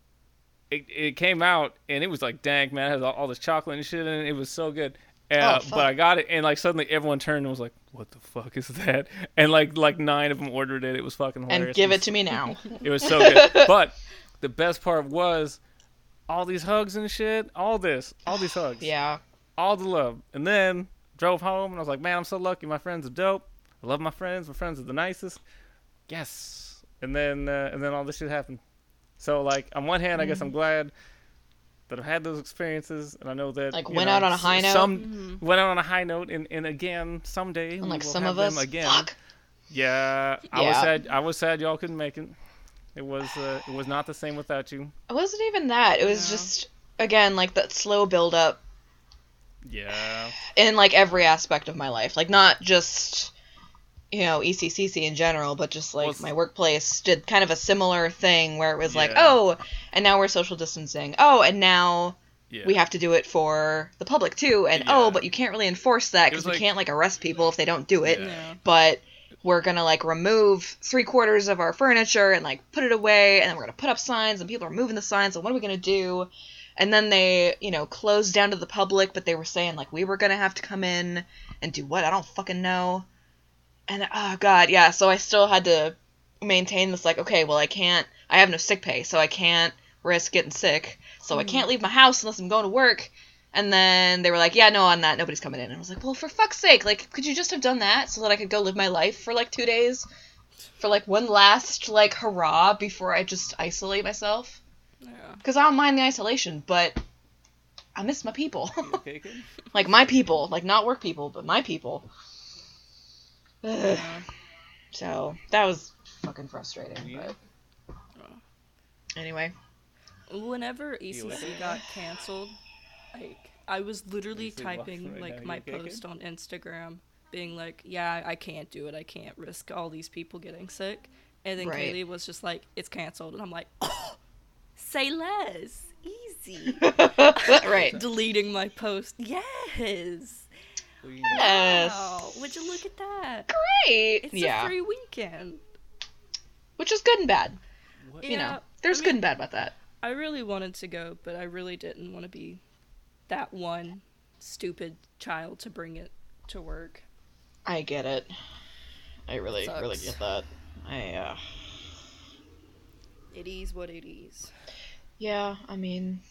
it came out and it was like dank, man. It has all this chocolate and shit in it. It was so good. But I got it and like suddenly everyone turned and was like, what the fuck is that? And like 9 of them ordered it. It was fucking hilarious. And give it to me now. It was so good. But the best part was all these hugs and shit. All these hugs. Yeah. All the love. And then drove home and I was like, man, I'm so lucky. My friends are dope. I love my friends. My friends are the nicest. Yes. And then all this shit happened. So like on one hand, I guess I'm glad that I've had those experiences, and I know that went out on a high note. Went out on a high note, and again someday and like we will some have of them us. again. Fuck. Yeah, I was sad y'all couldn't make it. It was not the same without you. It wasn't even that. It was just again like that slow build up. Yeah. In like every aspect of my life, like not just ECCC in general, but just like my workplace did kind of a similar thing where it was like, oh, and now we're social distancing. Oh, and now we have to do it for the public too. And but you can't really enforce that because we can't like arrest people if they don't do it. Yeah. But we're gonna like remove 3/4 of our furniture and like put it away, and then we're gonna put up signs, and people are moving the signs. And what are we gonna do? And then they, closed down to the public, but they were saying like we were gonna have to come in and do what? I don't fucking know. And, oh, God, yeah, so I still had to maintain this, like, okay, well, I have no sick pay, so I can't risk getting sick, so I can't leave my house unless I'm going to work. And then they were like, yeah, no, on that, nobody's coming in. And I was like, well, for fuck's sake, like, could you just have done that so that I could go live my life for, like, 2 days? For, like, one last, like, hurrah before I just isolate myself? Yeah. Because I don't mind the isolation, but I miss my people. Okay, good. Like, my people. Like, not work people, but my people. So that was fucking frustrating. But anyway, whenever ECC got canceled, like I was literally typing like my post on Instagram, being like, "Yeah, I can't do it. I can't risk all these people getting sick." And then Kaylee was just like, "It's canceled," and I'm like, "Oh, say less, easy." Right. Deleting my post. Yes. Yes. Wow, would you look at that? Great. It's a free weekend. Which is good and bad. Yeah, there's good and bad about that. I really wanted to go, but I really didn't want to be that one stupid child to bring it to work. I get it. I really get that. It is what it is. Yeah, I mean...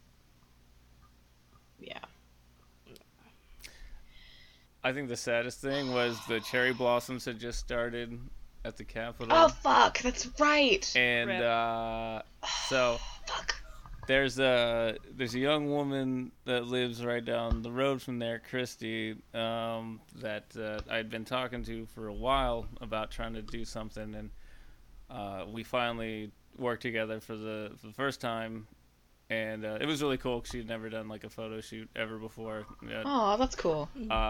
Yeah. I think the saddest thing was the cherry blossoms had just started at the Capitol. Oh, fuck, that's right. And so fuck. There's a young woman that lives right down the road from there, Christy, that I'd been talking to for a while about trying to do something, and we finally worked together for the first time. And it was really cool because she'd never done like a photo shoot ever before. Oh, that's cool.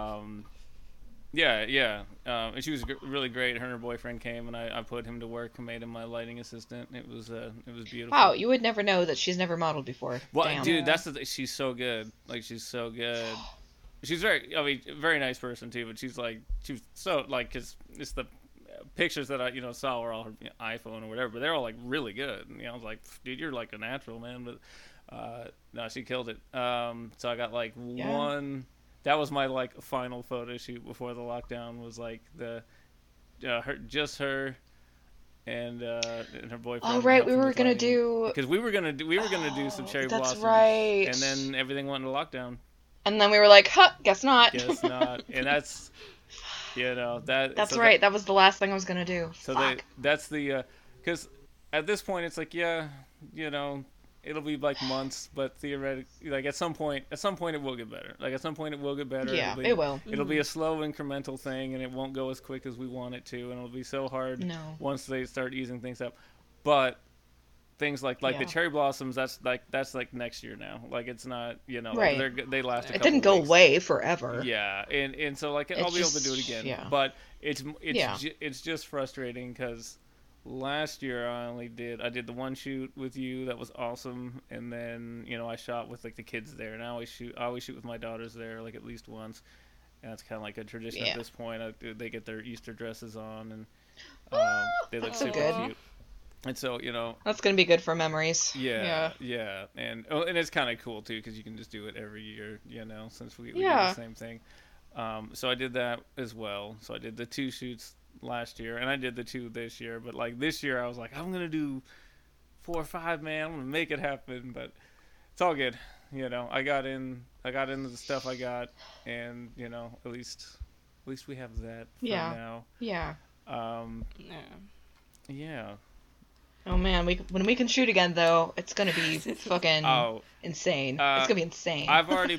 Yeah. And she was really great. Her and her boyfriend came, and I put him to work and made him my lighting assistant. It was beautiful. Wow, you would never know that she's never modeled before. Well, damn. dude, that's she's so good. Like she's so good. she's very nice person too. But she was so like, cause it's the pictures that I saw were all her iPhone or whatever, but they're all like really good. And, I was like, dude, you're like a natural, man. But no, she killed it. So I got like one. That was my like final photo shoot before the lockdown. Was like her and her boyfriend. Oh right, we were gonna do because we were gonna do some cherry blossoms. Right. And then everything went into lockdown. And then we were like, huh, guess not. Guess not. And that's That's right. That was the last thing I was gonna do. So Fuck. that's the because at this point it's like it'll be like months, but theoretically, like at some point it will get better. Like at some point it will get better. Yeah, it will. It'll be a slow incremental thing, and it won't go as quick as we want it to, and it'll be so hard once they start easing things up. But things like the cherry blossoms, that's like next year now. Like it's not, right. They last. It didn't go away forever. Yeah, and so like I'll be able to do it again. Yeah. But it's just frustrating because last year I did the one shoot with you that was awesome, and then I shot with like the kids there, and I always shoot with my daughters there like at least once, and that's kind of like a tradition at this point. They get their Easter dresses on, and they look super cute. And so that's gonna be good for memories. Yeah. And it's kind of cool too because you can just do it every year, since we do the same thing. So I did that as well. So I did the 2 shoots last year, and I did the 2 this year. But like this year, I was like, I'm gonna do 4 or 5, man. I'm gonna make it happen. But it's all good. I got into the stuff I got, and at least we have that for now. Yeah. Yeah. Oh man, when we can shoot again though, it's gonna be fucking insane. It's gonna be insane. I've already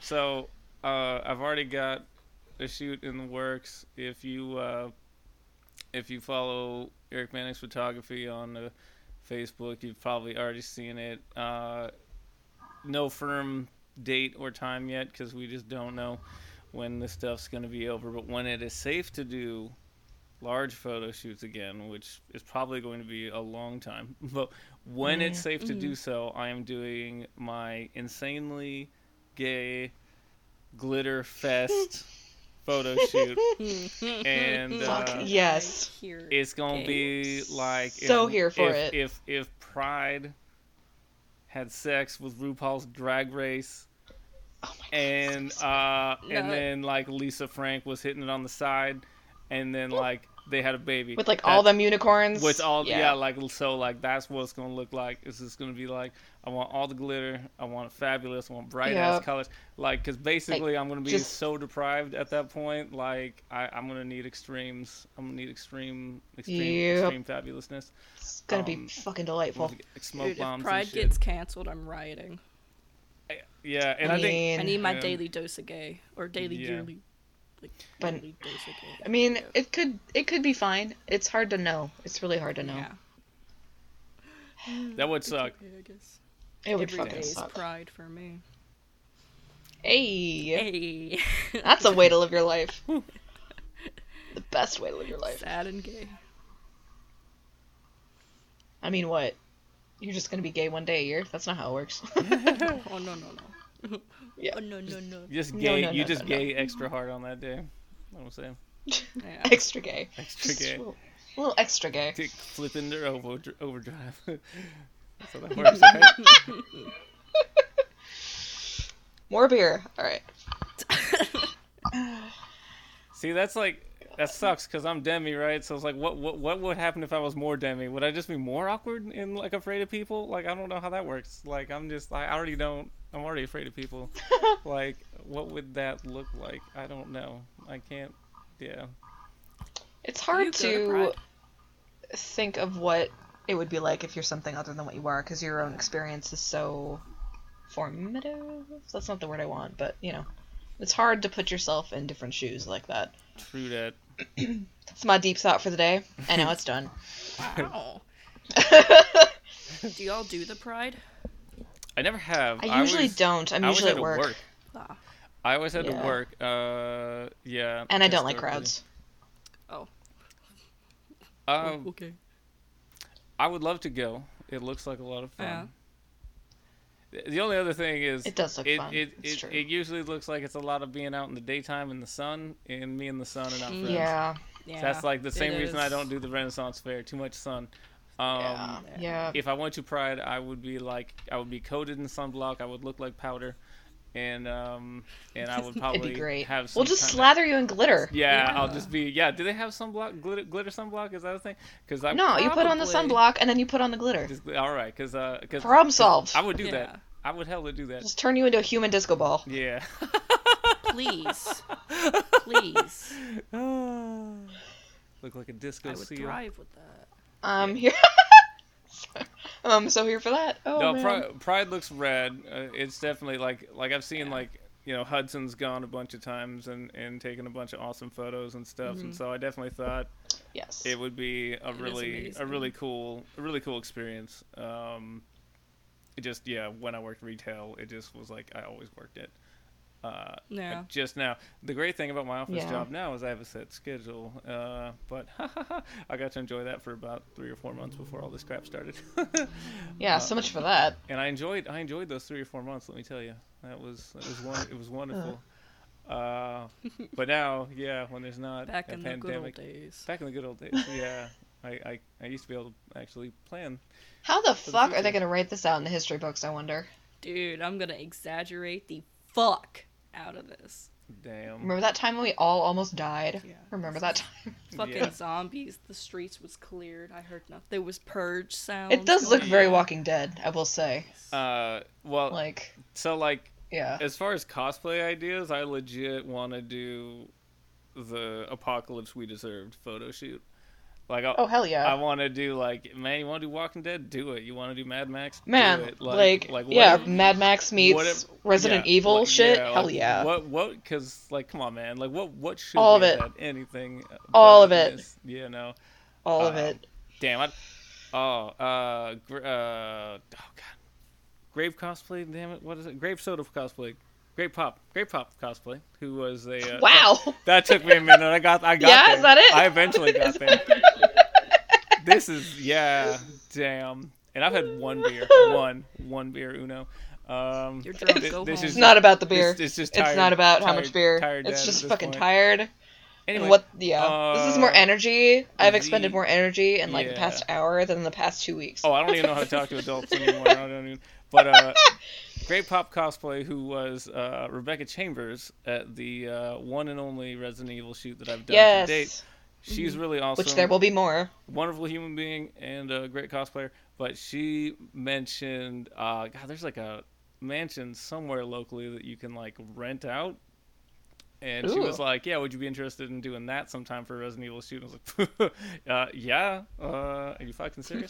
got a shoot in the works. If you follow Eric Manning's photography on Facebook, you've probably already seen it. No firm date or time yet because we just don't know when this stuff's gonna be over. But when it is safe to do large photo shoots again, which is probably going to be a long time, but when it's safe to do so, I am doing my insanely gay glitter fest photo shoot, and yes, it's gonna be like here for it. If Pride had sex with RuPaul's Drag Race, and then like Lisa Frank was hitting it on the side. And then like they had a baby with like all them unicorns. With all so like that's what it's gonna look like. It's just gonna be like I want all the glitter. I want it fabulous. I want bright ass colors. Like because basically like, I'm gonna be so deprived at that point. Like I'm gonna need extremes. I'm gonna need extreme fabulousness. It's gonna be fucking delightful. Smoke bombs. If Pride gets canceled, I'm rioting. Yeah, and I think I need my daily dose of gay or daily yearly. But I mean, it could be fine. It's hard to know. It's really hard to know. Yeah. That would suck. Okay, I guess. It would Every fucking day's suck. Pride for me. Hey. That's a way to live your life. The best way to live your life. Sad and gay. I mean, what? You're just gonna be gay one day a year? That's not how it works. Oh no. Yeah. Oh no. Just gay. You just gay extra hard on that day. What I'm saying. Yeah. Extra gay. Extra gay. A little extra gay. Flip into overdrive. That's how that works, right? More beer. All right. See, that sucks because I'm Demi, right? So it's like, what would happen if I was more Demi? Would I just be more awkward and like afraid of people? Like I don't know how that works. Like I'm already afraid of people. Like what would that look like? I don't know. I can't. Yeah. It's hard to think of what it would be like if you're something other than what you are, because your own experience is so formative. That's not the word I want, but it's hard to put yourself in different shoes like that. True that. That's my deep thought for the day, and now it's done. Wow. Do y'all do the Pride? I never have. I usually don't. I'm usually at work. I always had to work. Yeah. And I don't like crowds. Oh. Okay. I would love to go. It looks like a lot of fun. The only other thing is It does look fun. It It's true. it usually looks like it's a lot of being out in the daytime in the sun, and me and the sun are not friends. Yeah. Yeah, So that's like the same it reason I is. don't do the Renaissance Fair. Too much sun. Yeah. If I went to Pride, I would be coated in sunblock. I would look like powder, and I would probably It'd be great. have some We'll just kind of- slather you in glitter. Yeah, Yeah. I'll just be. Yeah, do they have sunblock glitter sunblock? Is that a thing? Because I No, you put on the Probably. sunblock and then you put on the glitter. all right, because Problem solved. I would do Yeah. that. I would hella do that. Just turn you into a human disco ball. Yeah. Please. Please. Look like a disco I would seal. thrive with that. Here. So here for that. Oh No, man. Pride looks rad. It's definitely like I've seen Hudson's gone a bunch of times and taken a bunch of awesome photos and stuff, and so I definitely thought Yes. it would be a amazing. really cool experience. It just when I worked retail, it just was like I always worked it. Yeah. Just now, the great thing about my office Yeah. job now is I have a set schedule, but I got to enjoy that for about 3 or 4 months before all this crap started. Yeah. So much for that. And I enjoyed those 3 or 4 months. Let me tell you, it was wonderful. But now, when there's not Back a in the good old pandemic, days. back in the good old days, I used to be able to actually plan. How the the fuck are future. they gonna write this out in the history books? I wonder. Dude, I'm gonna exaggerate the fuck out of this. Damn. Remember that time when we all almost died? Yeah. Remember that time? Fucking Yeah. zombies. The streets was cleared. I heard nothing. There was purge sounds. It does look going very on. Walking Dead. I will say. Well, Like, yeah. as far as cosplay ideas, I legit want to do the Apocalypse We Deserved photo shoot. Like, Oh hell yeah. I want to do man, you want to do Walking Dead? Do it. You want to do Mad Max? Man, do it. like yeah, whatever- Mad Max meets whatever- Resident yeah, Evil like, shit. yeah, Hell like, yeah. What? Because come on, man. Like what should All be of it. that anything? All better of than it. this? Yeah, no. All of it. Damn it. Oh god. Grave cosplay. Damn it. What is it? Grave Soda cosplay. Grape Pop cosplay. Who was a Wow. That took me a minute. I got Yeah, there. is that it? I eventually got there. This is damn. And I've had one beer. One beer, Uno. You're drunk, This go is home. It's not about the beer. It's just It's tired- not about how tired- much beer. tired It's dad just at this fucking point. tired. Anyway, And this is more energy. I've expended the- more energy in like the yeah. past hour than the past 2 weeks. Oh, I don't even know how to talk to adults anymore. I don't even. But Great Pop Cosplay, who was Rebecca Chambers at the one and only Resident Evil shoot that I've done yes. to date. She's really awesome. Which there will be more. Wonderful human being and a great cosplayer. But she mentioned, God, there's like a mansion somewhere locally that you can like rent out. And she was Ooh. like, "Yeah, would you be interested in doing that sometime for a Resident Evil shoot?" I was like, "Yeah. Are you fucking serious?"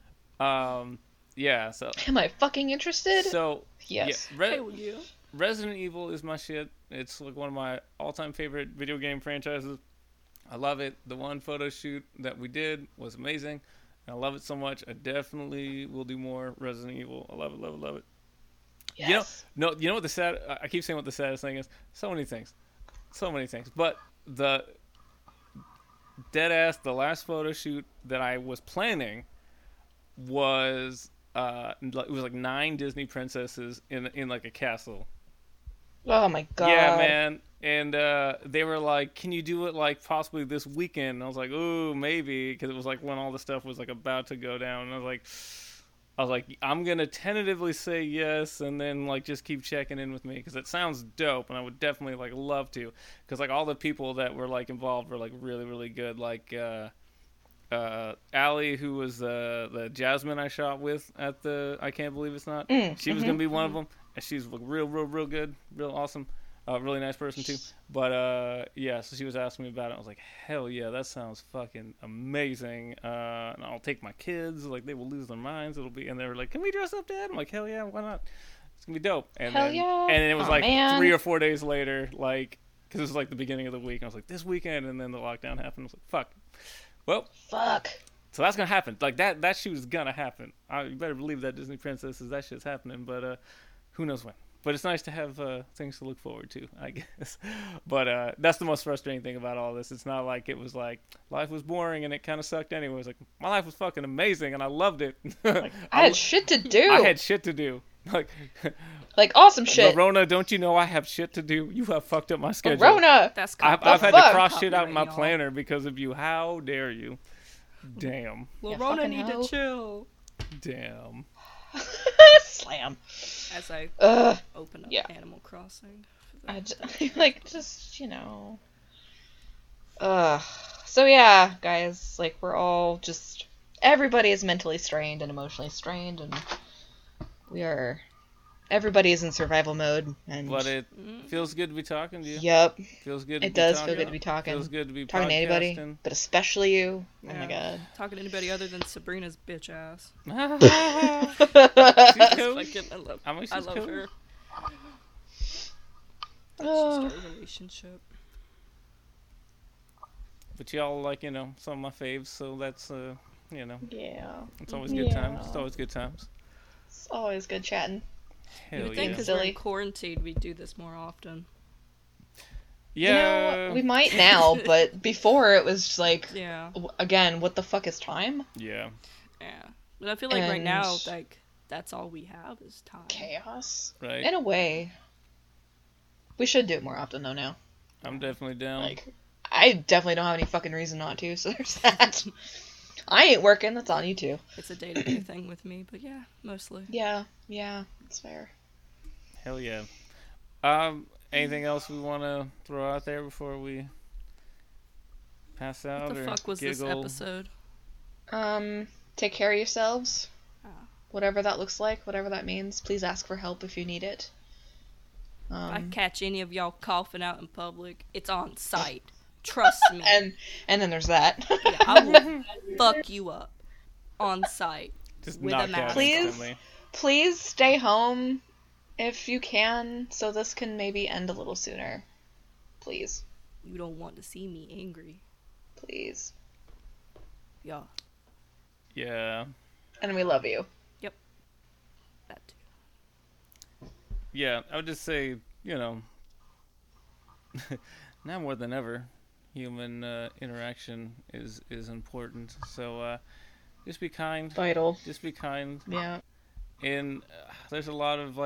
Yeah. So Am I fucking interested? Yeah, yes. Hey, will you? Resident Evil is my shit. It's like one of my all-time favorite video game franchises. I love it. The one photo shoot that we did was amazing. And I love it so much. I definitely will do more Resident Evil. I love it, love it, love it. Yes. You know what I keep saying what the saddest thing is? So many things. But the dead ass, the last photo shoot that I was planning was it was like 9 Disney princesses in like a castle. Oh my god. Yeah, man. And they were like, "Can you do it like possibly this weekend?" And I was like, "Ooh, maybe," because it was like when all the stuff was like about to go down. And I was like, I'm gonna tentatively say yes, and then like just keep checking in with me because it sounds dope, and I would definitely like love to, because like all the people that were like involved were like really really good. Like Allie, who was the Jasmine I shot with at the I Can't Believe It's Not. She was gonna be one of them, and she's like real good, real awesome. Really nice person too. But yeah, so she was asking me about it. I was like, hell yeah, that sounds fucking amazing. And I'll take my kids. Like, they will lose their minds. It'll be. And they were like, can we dress up, Dad? I'm like, hell yeah, why not? It's gonna be dope. And Hell then, yeah. And then it was Aw, like man. 3 or 4 days later, like, because it was like the beginning of the week. And I was like, this weekend, and then the lockdown happened. I was like, fuck. Well, Fuck. so that's gonna happen. Like that shoot is gonna happen. You better believe that Disney Princesses, that shit's happening. But who knows when? But it's nice to have things to look forward to, I guess. But that's the most frustrating thing about all this. It's not like it was like life was boring and it kind of sucked anyway. It's like my life was fucking amazing and I loved it. I had shit to do. I had shit to do. Like, awesome shit. Rona, don't you know I have shit to do? You have fucked up my schedule. Rona! That's I've had to cross shit out in my planner because of you. How dare you? Damn. Rona need to chill. Damn. Slam. As I open up Animal Crossing. Just, you know. So yeah, guys, like, we're all just... Everybody is mentally strained and emotionally strained, and everybody is in survival mode. And but it feels good to be talking to you. Yep. Feels good. It does feel good to be talking. Feels good to be talking to anybody, but especially you. Oh my god. Talking to anybody other than Sabrina's bitch ass. She's cool. I love her. That's just our relationship. But y'all, like, you know, some of my faves, so that's you know. Yeah. It's always good times. It's always good times. It's always good chatting. You would think because we're in quarantine, we'd do this more often. Yeah. You know, we might now, but before it was like, again, what the fuck is time? Yeah. Yeah. But I feel like right now, like, that's all we have is time. Chaos. Right. In a way. We should do it more often, though, now. I'm definitely down. Like, I definitely don't have any fucking reason not to, so there's that. I ain't working, that's on you too. It's a day-to-day thing with me, but yeah, mostly. Yeah, it's fair. Hell yeah. Anything else we want to throw out there before we pass out? What the fuck was this episode? Take care of yourselves. Whatever that looks like, whatever that means. Please ask for help if you need it. If I catch any of y'all coughing out in public, it's on site. Trust me. And then there's that. Yeah, I will fuck you up on site. Just with a mask. Please stay home if you can, so this can maybe end a little sooner. Please. You don't want to see me angry. Please. Yeah. Yeah. And we love you. Yep. That too. Yeah, I would just say, you know, now more than ever, human interaction is important. So just be kind. Vital. Just be kind. Yeah. And there's a lot of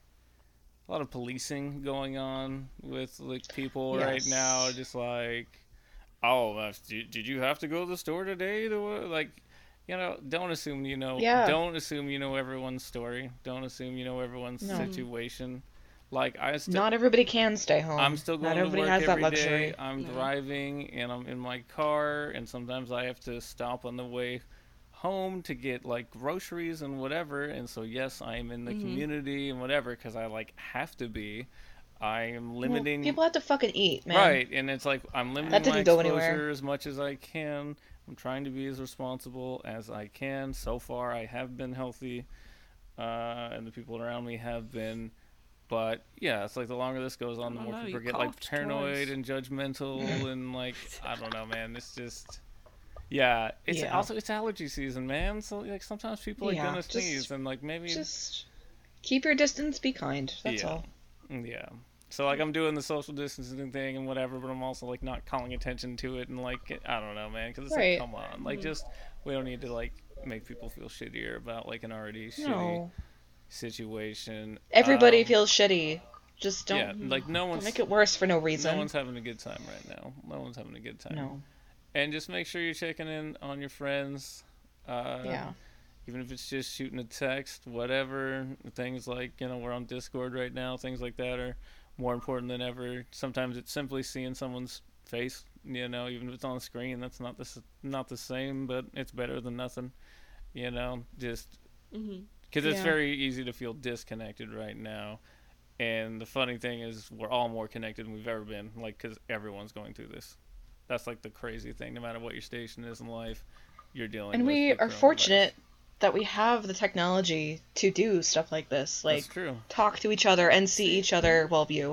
policing going on with like people right now. Just like, oh, did you have to go to the store today? Like, you know, don't assume you know. Yeah. Don't assume you know everyone's story. Don't assume you know everyone's situation. Like not everybody can stay home. I'm still going not to work has every that day. luxury. I'm driving and I'm in my car, and sometimes I have to stop on the way home to get like groceries and whatever. And so yes, I am in the community and whatever because I like have to be. I am limiting. Well, people have to fucking eat, man. Right, and it's like I'm limiting my exposure as much as I can. I'm trying to be as responsible as I can. So far, I have been healthy, and the people around me have been. But yeah, it's like the longer this goes on, the more people get like paranoid and judgmental, and like I don't know, man. It's just it's also it's allergy season, man. So like sometimes people are gonna sneeze, and like maybe just keep your distance, be kind. That's all. Yeah. So like I'm doing the social distancing thing and whatever, but I'm also like not calling attention to it, and like I don't know, man, because it's like come on, like just we don't need to like make people feel shittier about like an already shitty situation. Everybody feels shitty. Just don't. Yeah, like no one's. Don't make it worse for no reason. No one's having a good time right now. No one's having a good time. No. And just make sure you're checking in on your friends. Even if it's just shooting a text, whatever. Things like, you know, we're on Discord right now. Things like that are more important than ever. Sometimes it's simply seeing someone's face. You know, even if it's on the screen, that's not the same, but it's better than nothing. You know, just. Because it's very easy to feel disconnected right now. And the funny thing is we're all more connected than we've ever been, like, because everyone's going through this. That's, like, the crazy thing. No matter what your station is in life, you're dealing with And we are fortunate that we have the technology to do stuff like this. Like, that's true. Talk to each other and see each other,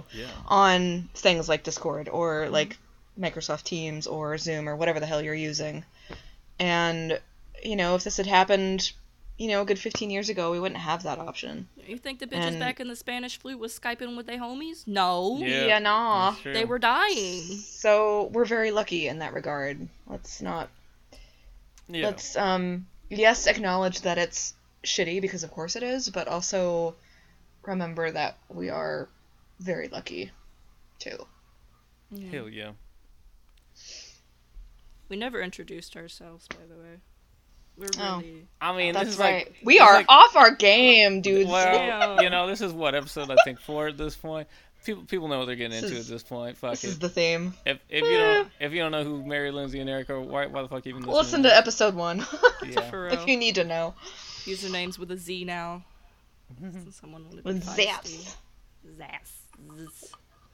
on things like Discord or, like, Microsoft Teams or Zoom or whatever the hell you're using. And, you know, if this had happened... You know, a good 15 years ago, we wouldn't have that option. You think the bitches back in the Spanish flu was Skyping with their homies? No. Yeah, nah. They were dying. So, we're very lucky in that regard. Let's not... Yeah. Let's, yes, acknowledge that it's shitty because of course it is, but also remember that we are very lucky too. Hell yeah. We never introduced ourselves, by the way. We're really... I mean, That's this is right. like... We are off our game, dudes. Well, you know, this is what, episode, I think, 4 at this point? People know what they're getting into at this point. Fuck This it. is the theme. If you don't know who Mary, Lindsay, and Eric are, why the fuck even Listen to episode 1. Yeah. For real. If you need to know. Usernames with a Z now. Someone wanted to With be Zaps. Zaps.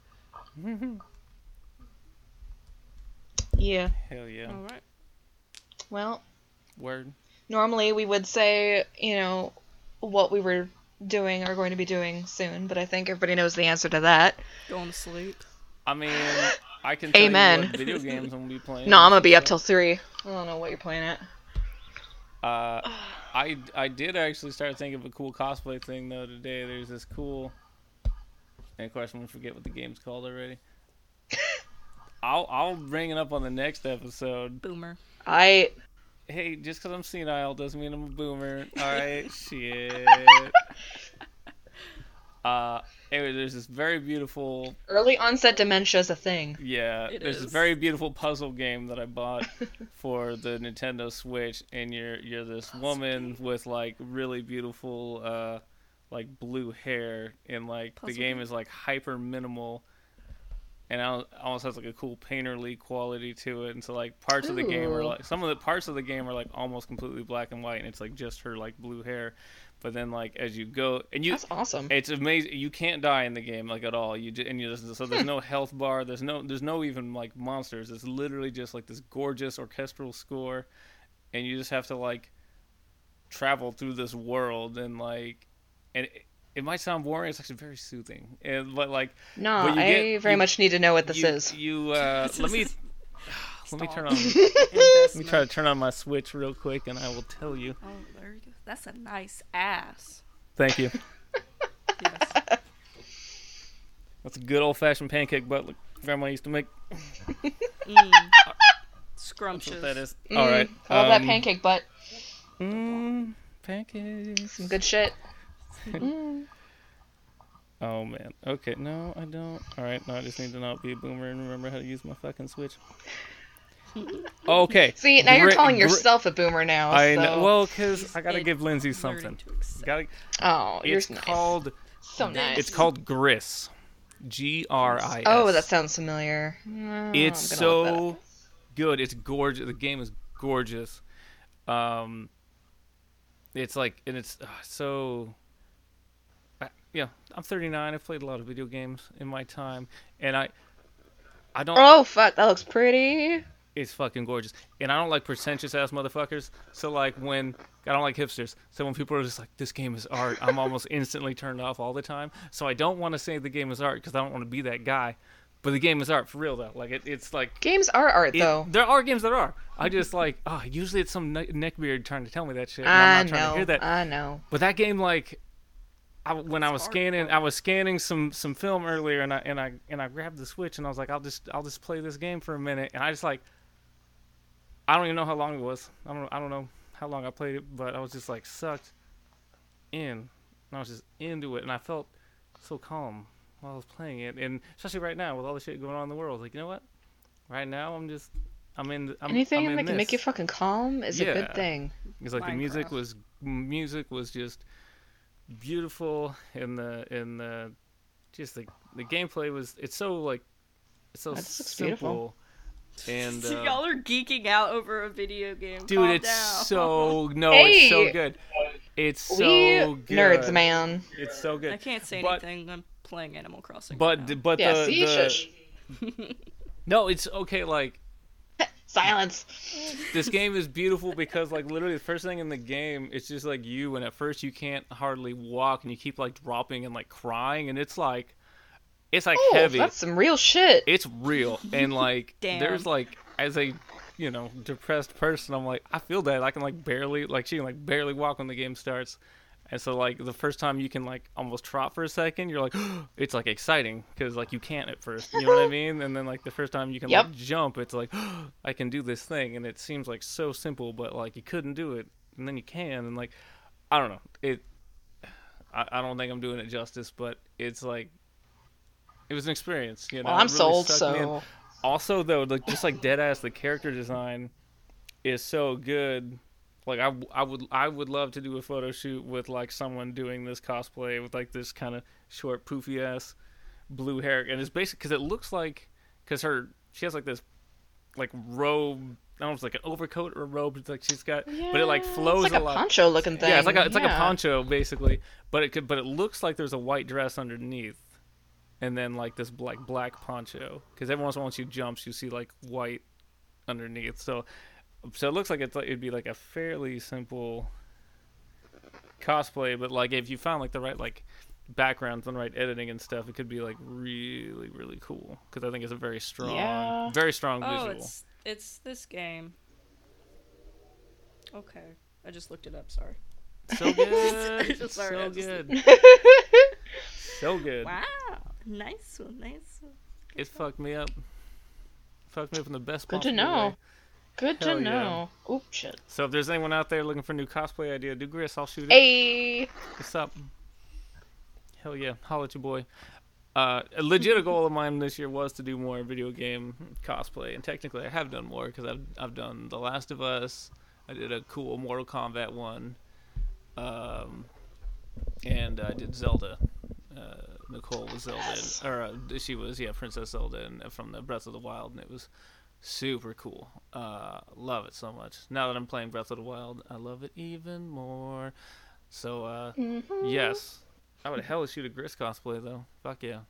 Yeah. Hell yeah. Alright. Well, Word. normally we would say, you know, what we were doing or going to be doing soon, but I think everybody knows the answer to that. Going to sleep. I mean, I can tell Amen. you what video games I'm going to be playing. No, I'm gonna be up till 3. I don't know what you're playing at. I did actually start thinking of a cool cosplay thing, though, today. There's this cool... And of course, I'm going to forget what the game's called already. I'll bring it up on the next episode. Boomer. Hey, just because I'm senile doesn't mean I'm a boomer. Alright, shit. Anyway, there's this very beautiful... Early onset dementia is a thing. Yeah, there's is. this very beautiful puzzle game that I bought for the Nintendo Switch, and you're this woman with, like, really beautiful, like, blue hair, and, like, the game is, like, hyper minimal, and it almost has, like, a cool painterly quality to it, and so, like, parts of the game are, like, some of the parts of the game are, like, almost completely black and white, and it's, like, just her, like, blue hair. But then, like, as you go, and That's awesome. it's amazing. You can't die in the game, like, at all. So there's no health bar. There's no even like monsters. It's literally just like this gorgeous orchestral score, and you just have to like travel through this world and like, and it might sound boring. It's actually very soothing. But No, I very much need to know what this is. Let me turn on. Let me try to turn on my Switch real quick, and I will tell you. Oh, there you go. That's a nice ass. Thank you. Yes. That's a good old-fashioned pancake butt like Grandma used to make. Scrumptious. That's what that is. All right. I love that pancake butt. Pancakes. Some good shit. Oh man. Okay. No, I don't. All right. No, I just need to not be a boomer and remember how to use my fucking Switch. Okay. See, now you're calling yourself a boomer now. I so. know. Well, because I gotta give Lindsay something. Oh, you're It's nice. called. So nice. It's called Gris. Gris. Oh, that sounds familiar. It's I'm gonna look that so up. good. It's gorgeous. The game is gorgeous. It's like, and it's so. Yeah, I'm 39. I've played a lot of video games in my time, and I don't. Oh fuck, that looks pretty. It's fucking gorgeous, and I don't like pretentious ass motherfuckers. So like when I don't like hipsters. So when people are just like, "This game is art," I'm almost instantly turned off all the time. So I don't want to say the game is art because I don't want to be that guy. But the game is art for real though. Like it's like Games are art though. there are games that are. I just like usually it's some neckbeard trying to tell me that shit. And I'm not trying to hear that. I know. But that game like. When I was scanning some film earlier, and I grabbed the Switch, and I was like, I'll just play this game for a minute, and I just like, I don't even know how long it was. I don't know how long I played it, but I was just like sucked in, and I was just into it, and I felt so calm while I was playing it, and especially right now with all the shit going on in the world, like you know what? Right now I'm Anything I'm in that can this. make you fucking calm is a Yeah. good thing. It's like the music was just beautiful, and the just the gameplay was it's so simple, and Y'all are geeking out over a video game. dude, Calm it's down. it's so good. It's so good. Nerds, man. It's so good. I can't say But- anything. I'm playing Animal Crossing. But right now. but Yeah, see, the shush. no, it's okay. Like Silence. this game is beautiful because like literally the first thing in the game, it's just like you, and at first you can't hardly walk, and you keep like dropping and like crying, and it's like Oh, heavy. that's some real shit. It's real, and like Damn. there's like as a depressed person, I'm like I feel that I can like barely she can like barely walk when the game starts, and so like the first time you can like almost trot for a second, you're like it's like exciting because like you can't at first, you know what I mean? And then like the first time you can Yep. like jump, it's like I can do this thing, and it seems like so simple, but like you couldn't do it, and then you can, and like I don't know. I don't think I'm doing it justice, but it's like it was an experience. You know, Well, I'm it really sold. sucked me in. So Also, though, like just like deadass, the character design is so good. Like I would love to do a photo shoot with like someone doing this cosplay with like this kind of short poofy ass blue hair, and it's basic because it looks like she has like this like robe. I don't know if it's like an overcoat or a robe. It's like she's got, but it like flows it's like a a lot. poncho looking thing. Yeah, it's like a poncho basically, but it looks like there's a white dress underneath, and then like this black poncho. Because every once in a while, when she jumps, you see like white underneath. So it looks like it'd be like a fairly simple cosplay, but like if you found like the right like backgrounds and right editing and stuff, it could be like really really cool. Because I think it's a very strong visual. It's this game. Okay, I just looked it up. Sorry. So good. Sorry, so good. So good. Wow, nice one. It fucked me up. Fucked me up in the best Good possible to know. way. Good Hell to yeah. know. Oop, shit. So if there's anyone out there looking for a new cosplay idea, do Gris, I'll shoot it. Hey. What's up? Hell yeah, holla at your boy. A legit goal of mine this year was to do more video game cosplay, and technically I have done more because I've done The Last of Us. I did a cool Mortal Kombat one, and I did Zelda. Nicole was Zelda, she was Princess Zelda, and from the Breath of the Wild, and it was super cool. Love it so much. Now that I'm playing Breath of the Wild, I love it even more. So yes. I would hella shoot a Gris cosplay though. Fuck yeah.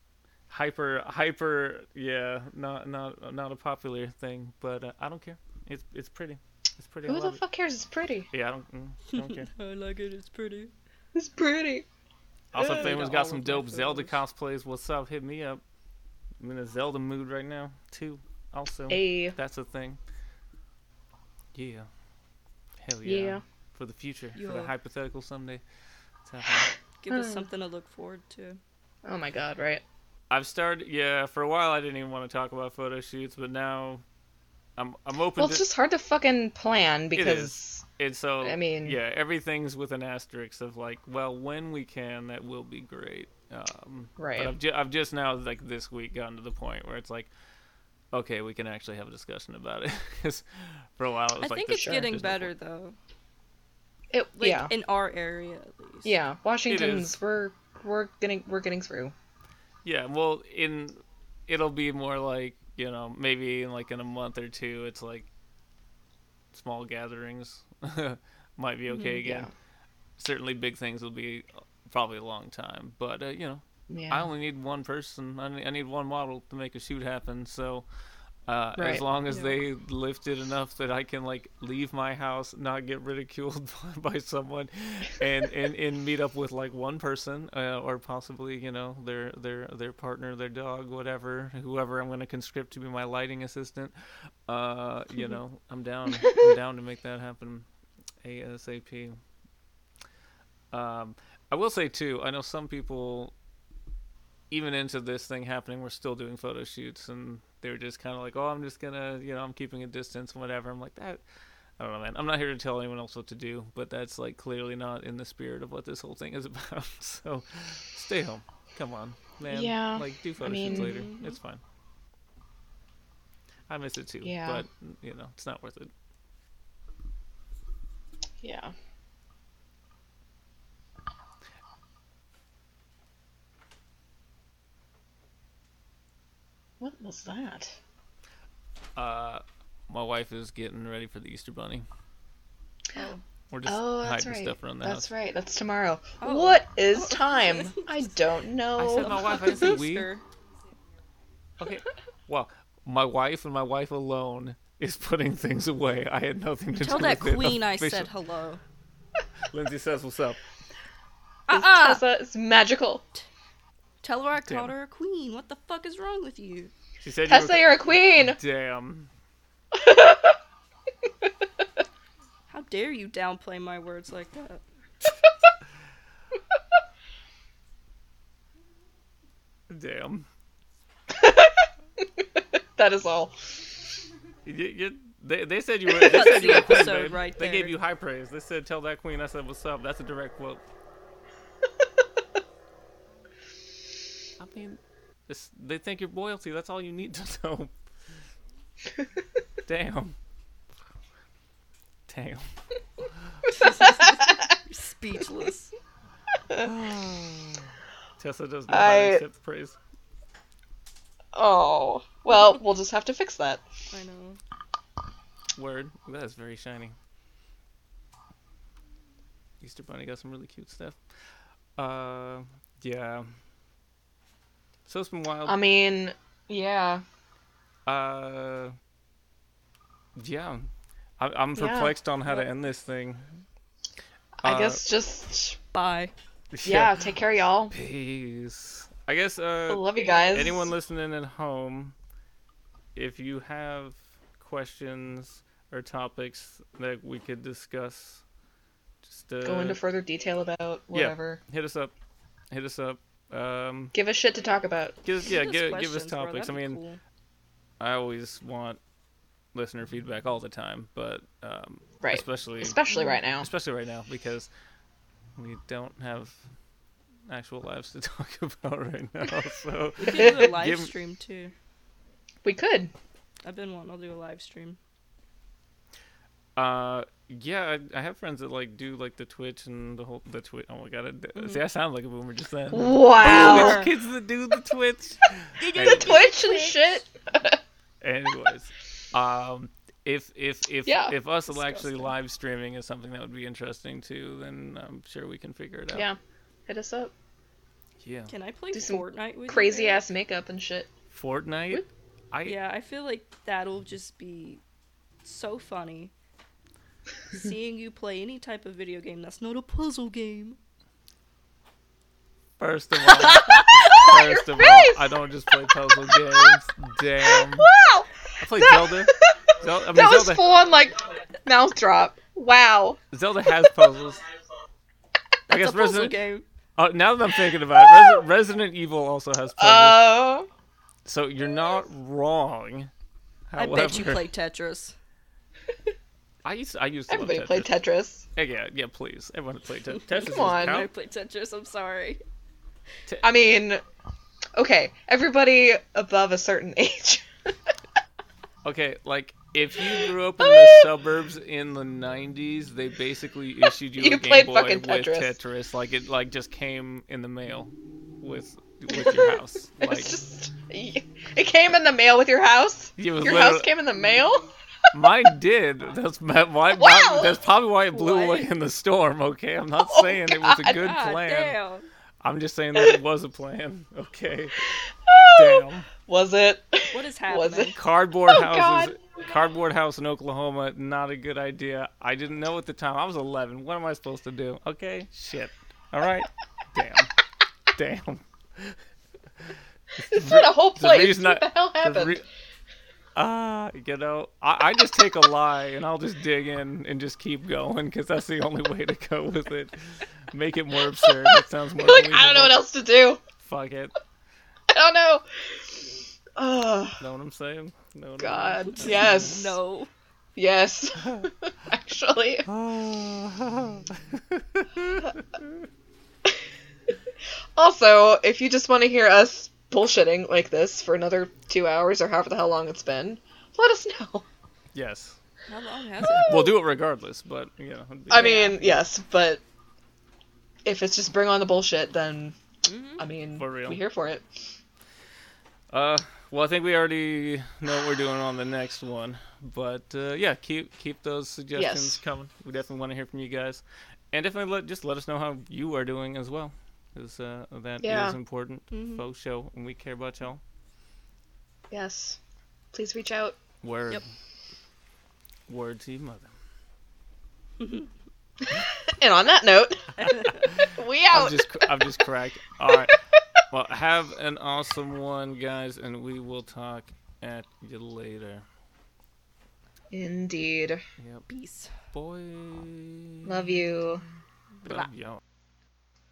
Hyper. Yeah, not a popular thing, but I don't care. It's pretty. It's pretty. Who the fuck cares? It's pretty. Yeah, I don't care. I like it. It's pretty. It's pretty. Also, if Yeah, anyone's I got got some all of my dope Zelda photos. cosplays, what's up? Hit me up. I'm in a Zelda mood right now too. Also, Hey. that's a thing. Yeah. Hell yeah. Yeah. For the future, for Yo. the hypothetical someday. It's happening. Give us something to look forward to. Oh my god, right? I've started. Yeah, for a while I didn't even want to talk about photo shoots, but now I'm open. Well, it's just hard to fucking plan because It's so. I mean- yeah, everything's with an asterisk of like, well, when we can, that will be great. Right. But I've just now like this week gotten to the point where it's like, okay, we can actually have a discussion about it. Because for a while it was I like, think this- it's Sure. getting there's no better point. though. it, Like in our area at least. yeah. Washington's is. we're getting through. Yeah, well, it'll be more like, you know, maybe in a month or two, it's like small gatherings might be okay again. yeah. Certainly, big things will be probably a long time, but you know, Yeah. I only need one person. I need one model to make a shoot happen. So as Right. long as Yeah. they lift it enough that I can like leave my house, not get ridiculed by someone, and meet up with like one person or possibly, you know, their partner, their dog, whatever, whoever I'm going to conscript to be my lighting assistant. You know, I'm down. I'm down to make that happen ASAP. I will say too, I know some people, even into this thing happening, we're still doing photo shoots, and they were just kind of like, oh, I'm just gonna, you know, I'm keeping a distance and whatever. I'm like, that, I don't know, man. I'm not here to tell anyone else what to do, but that's like clearly not in the spirit of what this whole thing is about. So stay home. Come on, man. Yeah, Like, do photo I shoots mean- later. It's fine. I miss it too, Yeah. but, you know, it's not worth it. Yeah. What was that? My wife is getting ready for the Easter Bunny. Oh. We're just Oh, that's hiding right. stuff around the That's house. right. That's tomorrow. Oh. What is time? I don't know. I said my wife. I didn't say we. Easter. Okay. Well, my wife and my wife alone is putting things away. I had nothing to Tell do that with it. queen I Official- said hello. Lindsay says, "What's up?" Tessa is magical. Tell her I Damn. called her a queen. What the fuck is wrong with you? She said, Tessa, you're a queen. Damn. How dare you downplay my words like that? Damn. That is all. You, They said you were. They said you were a queen, babe. Right they there. gave you high praise. They said, "Tell that queen I said what's up." That's a direct quote. I mean, they think you're royalty. That's all you need to know. Damn. Damn. Speechless. Tessa does not accept praise. Oh. Well, we'll just have to fix that. I know. Word. That is very shiny. Easter Bunny got some really cute stuff. Yeah. So it's been wild. I mean, yeah. Yeah. I'm perplexed on how to end this thing. I guess just... Bye. Yeah, take care, y'all. Peace. I guess, I love you guys. anyone listening at home, if you have questions or topics that we could discuss, just go into further detail about whatever. Yeah, hit us up. Give us shit to talk about. Give us questions, bro, topics. I that'd be mean, cool. I always want listener feedback all the time, but Right. especially right now. Especially right now, because we don't have actual lives to talk about right now. So We could do a live stream too. We could. I've been wanting to do a live stream. yeah, I have friends that like do like the Twitch and the Twitch. Oh my god! See, I sound like a boomer just then. Wow. Twitch kids that do the Twitch. The Twitch and shit. Anyways, if us Disgusting. actually live streaming is something that would be interesting too, then I'm sure we can figure it out. Yeah. Hit us up. Yeah. Can I play Do some Fortnite with Crazy you? ass makeup and shit. Fortnite. Yeah, I feel like that'll just be so funny. Seeing you play any type of video game that's not a puzzle game. First of all, I don't just play puzzle games. Damn. Wow. I played Zelda. That was Zelda, full on like mouth drop. Wow. Zelda has puzzles. I That's guess a puzzle Resident. game. Now that I'm thinking about it, Resident Evil also has puzzles. Oh. So you're not wrong. I bet you play Tetris. I used to love Everybody Tetris. played Tetris. Yeah, please. Everyone played Tetris. Tetris Come on. doesn't I count. play Tetris, I'm sorry. I mean, okay, everybody above a certain age. Okay, like if you grew up in the suburbs in the 90s, they basically issued you You a Game played Boy fucking with Tetris. Tetris. Like it like just came in the mail with your house. Like It's just, it came in the mail with your house. it was Your literally- house came in the mail. Mine did. That's why. Wow. That's probably why it blew What? away in the storm. Okay, I'm not Oh, saying it was a God. good God plan. damn. I'm just saying that it was a plan. Okay. Damn. Was it? What is happening? Was it? Cardboard Oh, houses. Cardboard house in Oklahoma. Not a good idea. I didn't know at the time. I was 11. What am I supposed to do? Okay. Shit. All right. Damn. It's not a whole The place. reason What the hell the happened? I just take a lie and I'll just dig in and just keep going because that's the only way to go with it. Make it more absurd. It sounds more Like, I believable. don't know what else to do. Fuck it. I don't know. Oh, Know what I'm saying? Know what God. Yes. No. Yes. Actually. Also, if you just want to hear us bullshitting like this for another 2 hours or however the hell long it's been, let us know. Yes. How long has it? We'll do it regardless, but, you know. it'd be- I mean, yes, but if it's just bring on the bullshit, then, I mean, For real. we're here for it. Well, I think we already know what we're doing on the next one. But, yeah, keep those suggestions Yes. coming. We definitely want to hear from you guys. And definitely let us know how you are doing as well. Because that Yeah. is important for show, and we care about y'all. Yes. Please reach out. Word. Yep. Word to your mother. And on that note, we out. I've just cracked. All right. Well, have an awesome one, guys, and we will talk at you later. Indeed. Yep. Peace. Boy. Love you. Love y'all.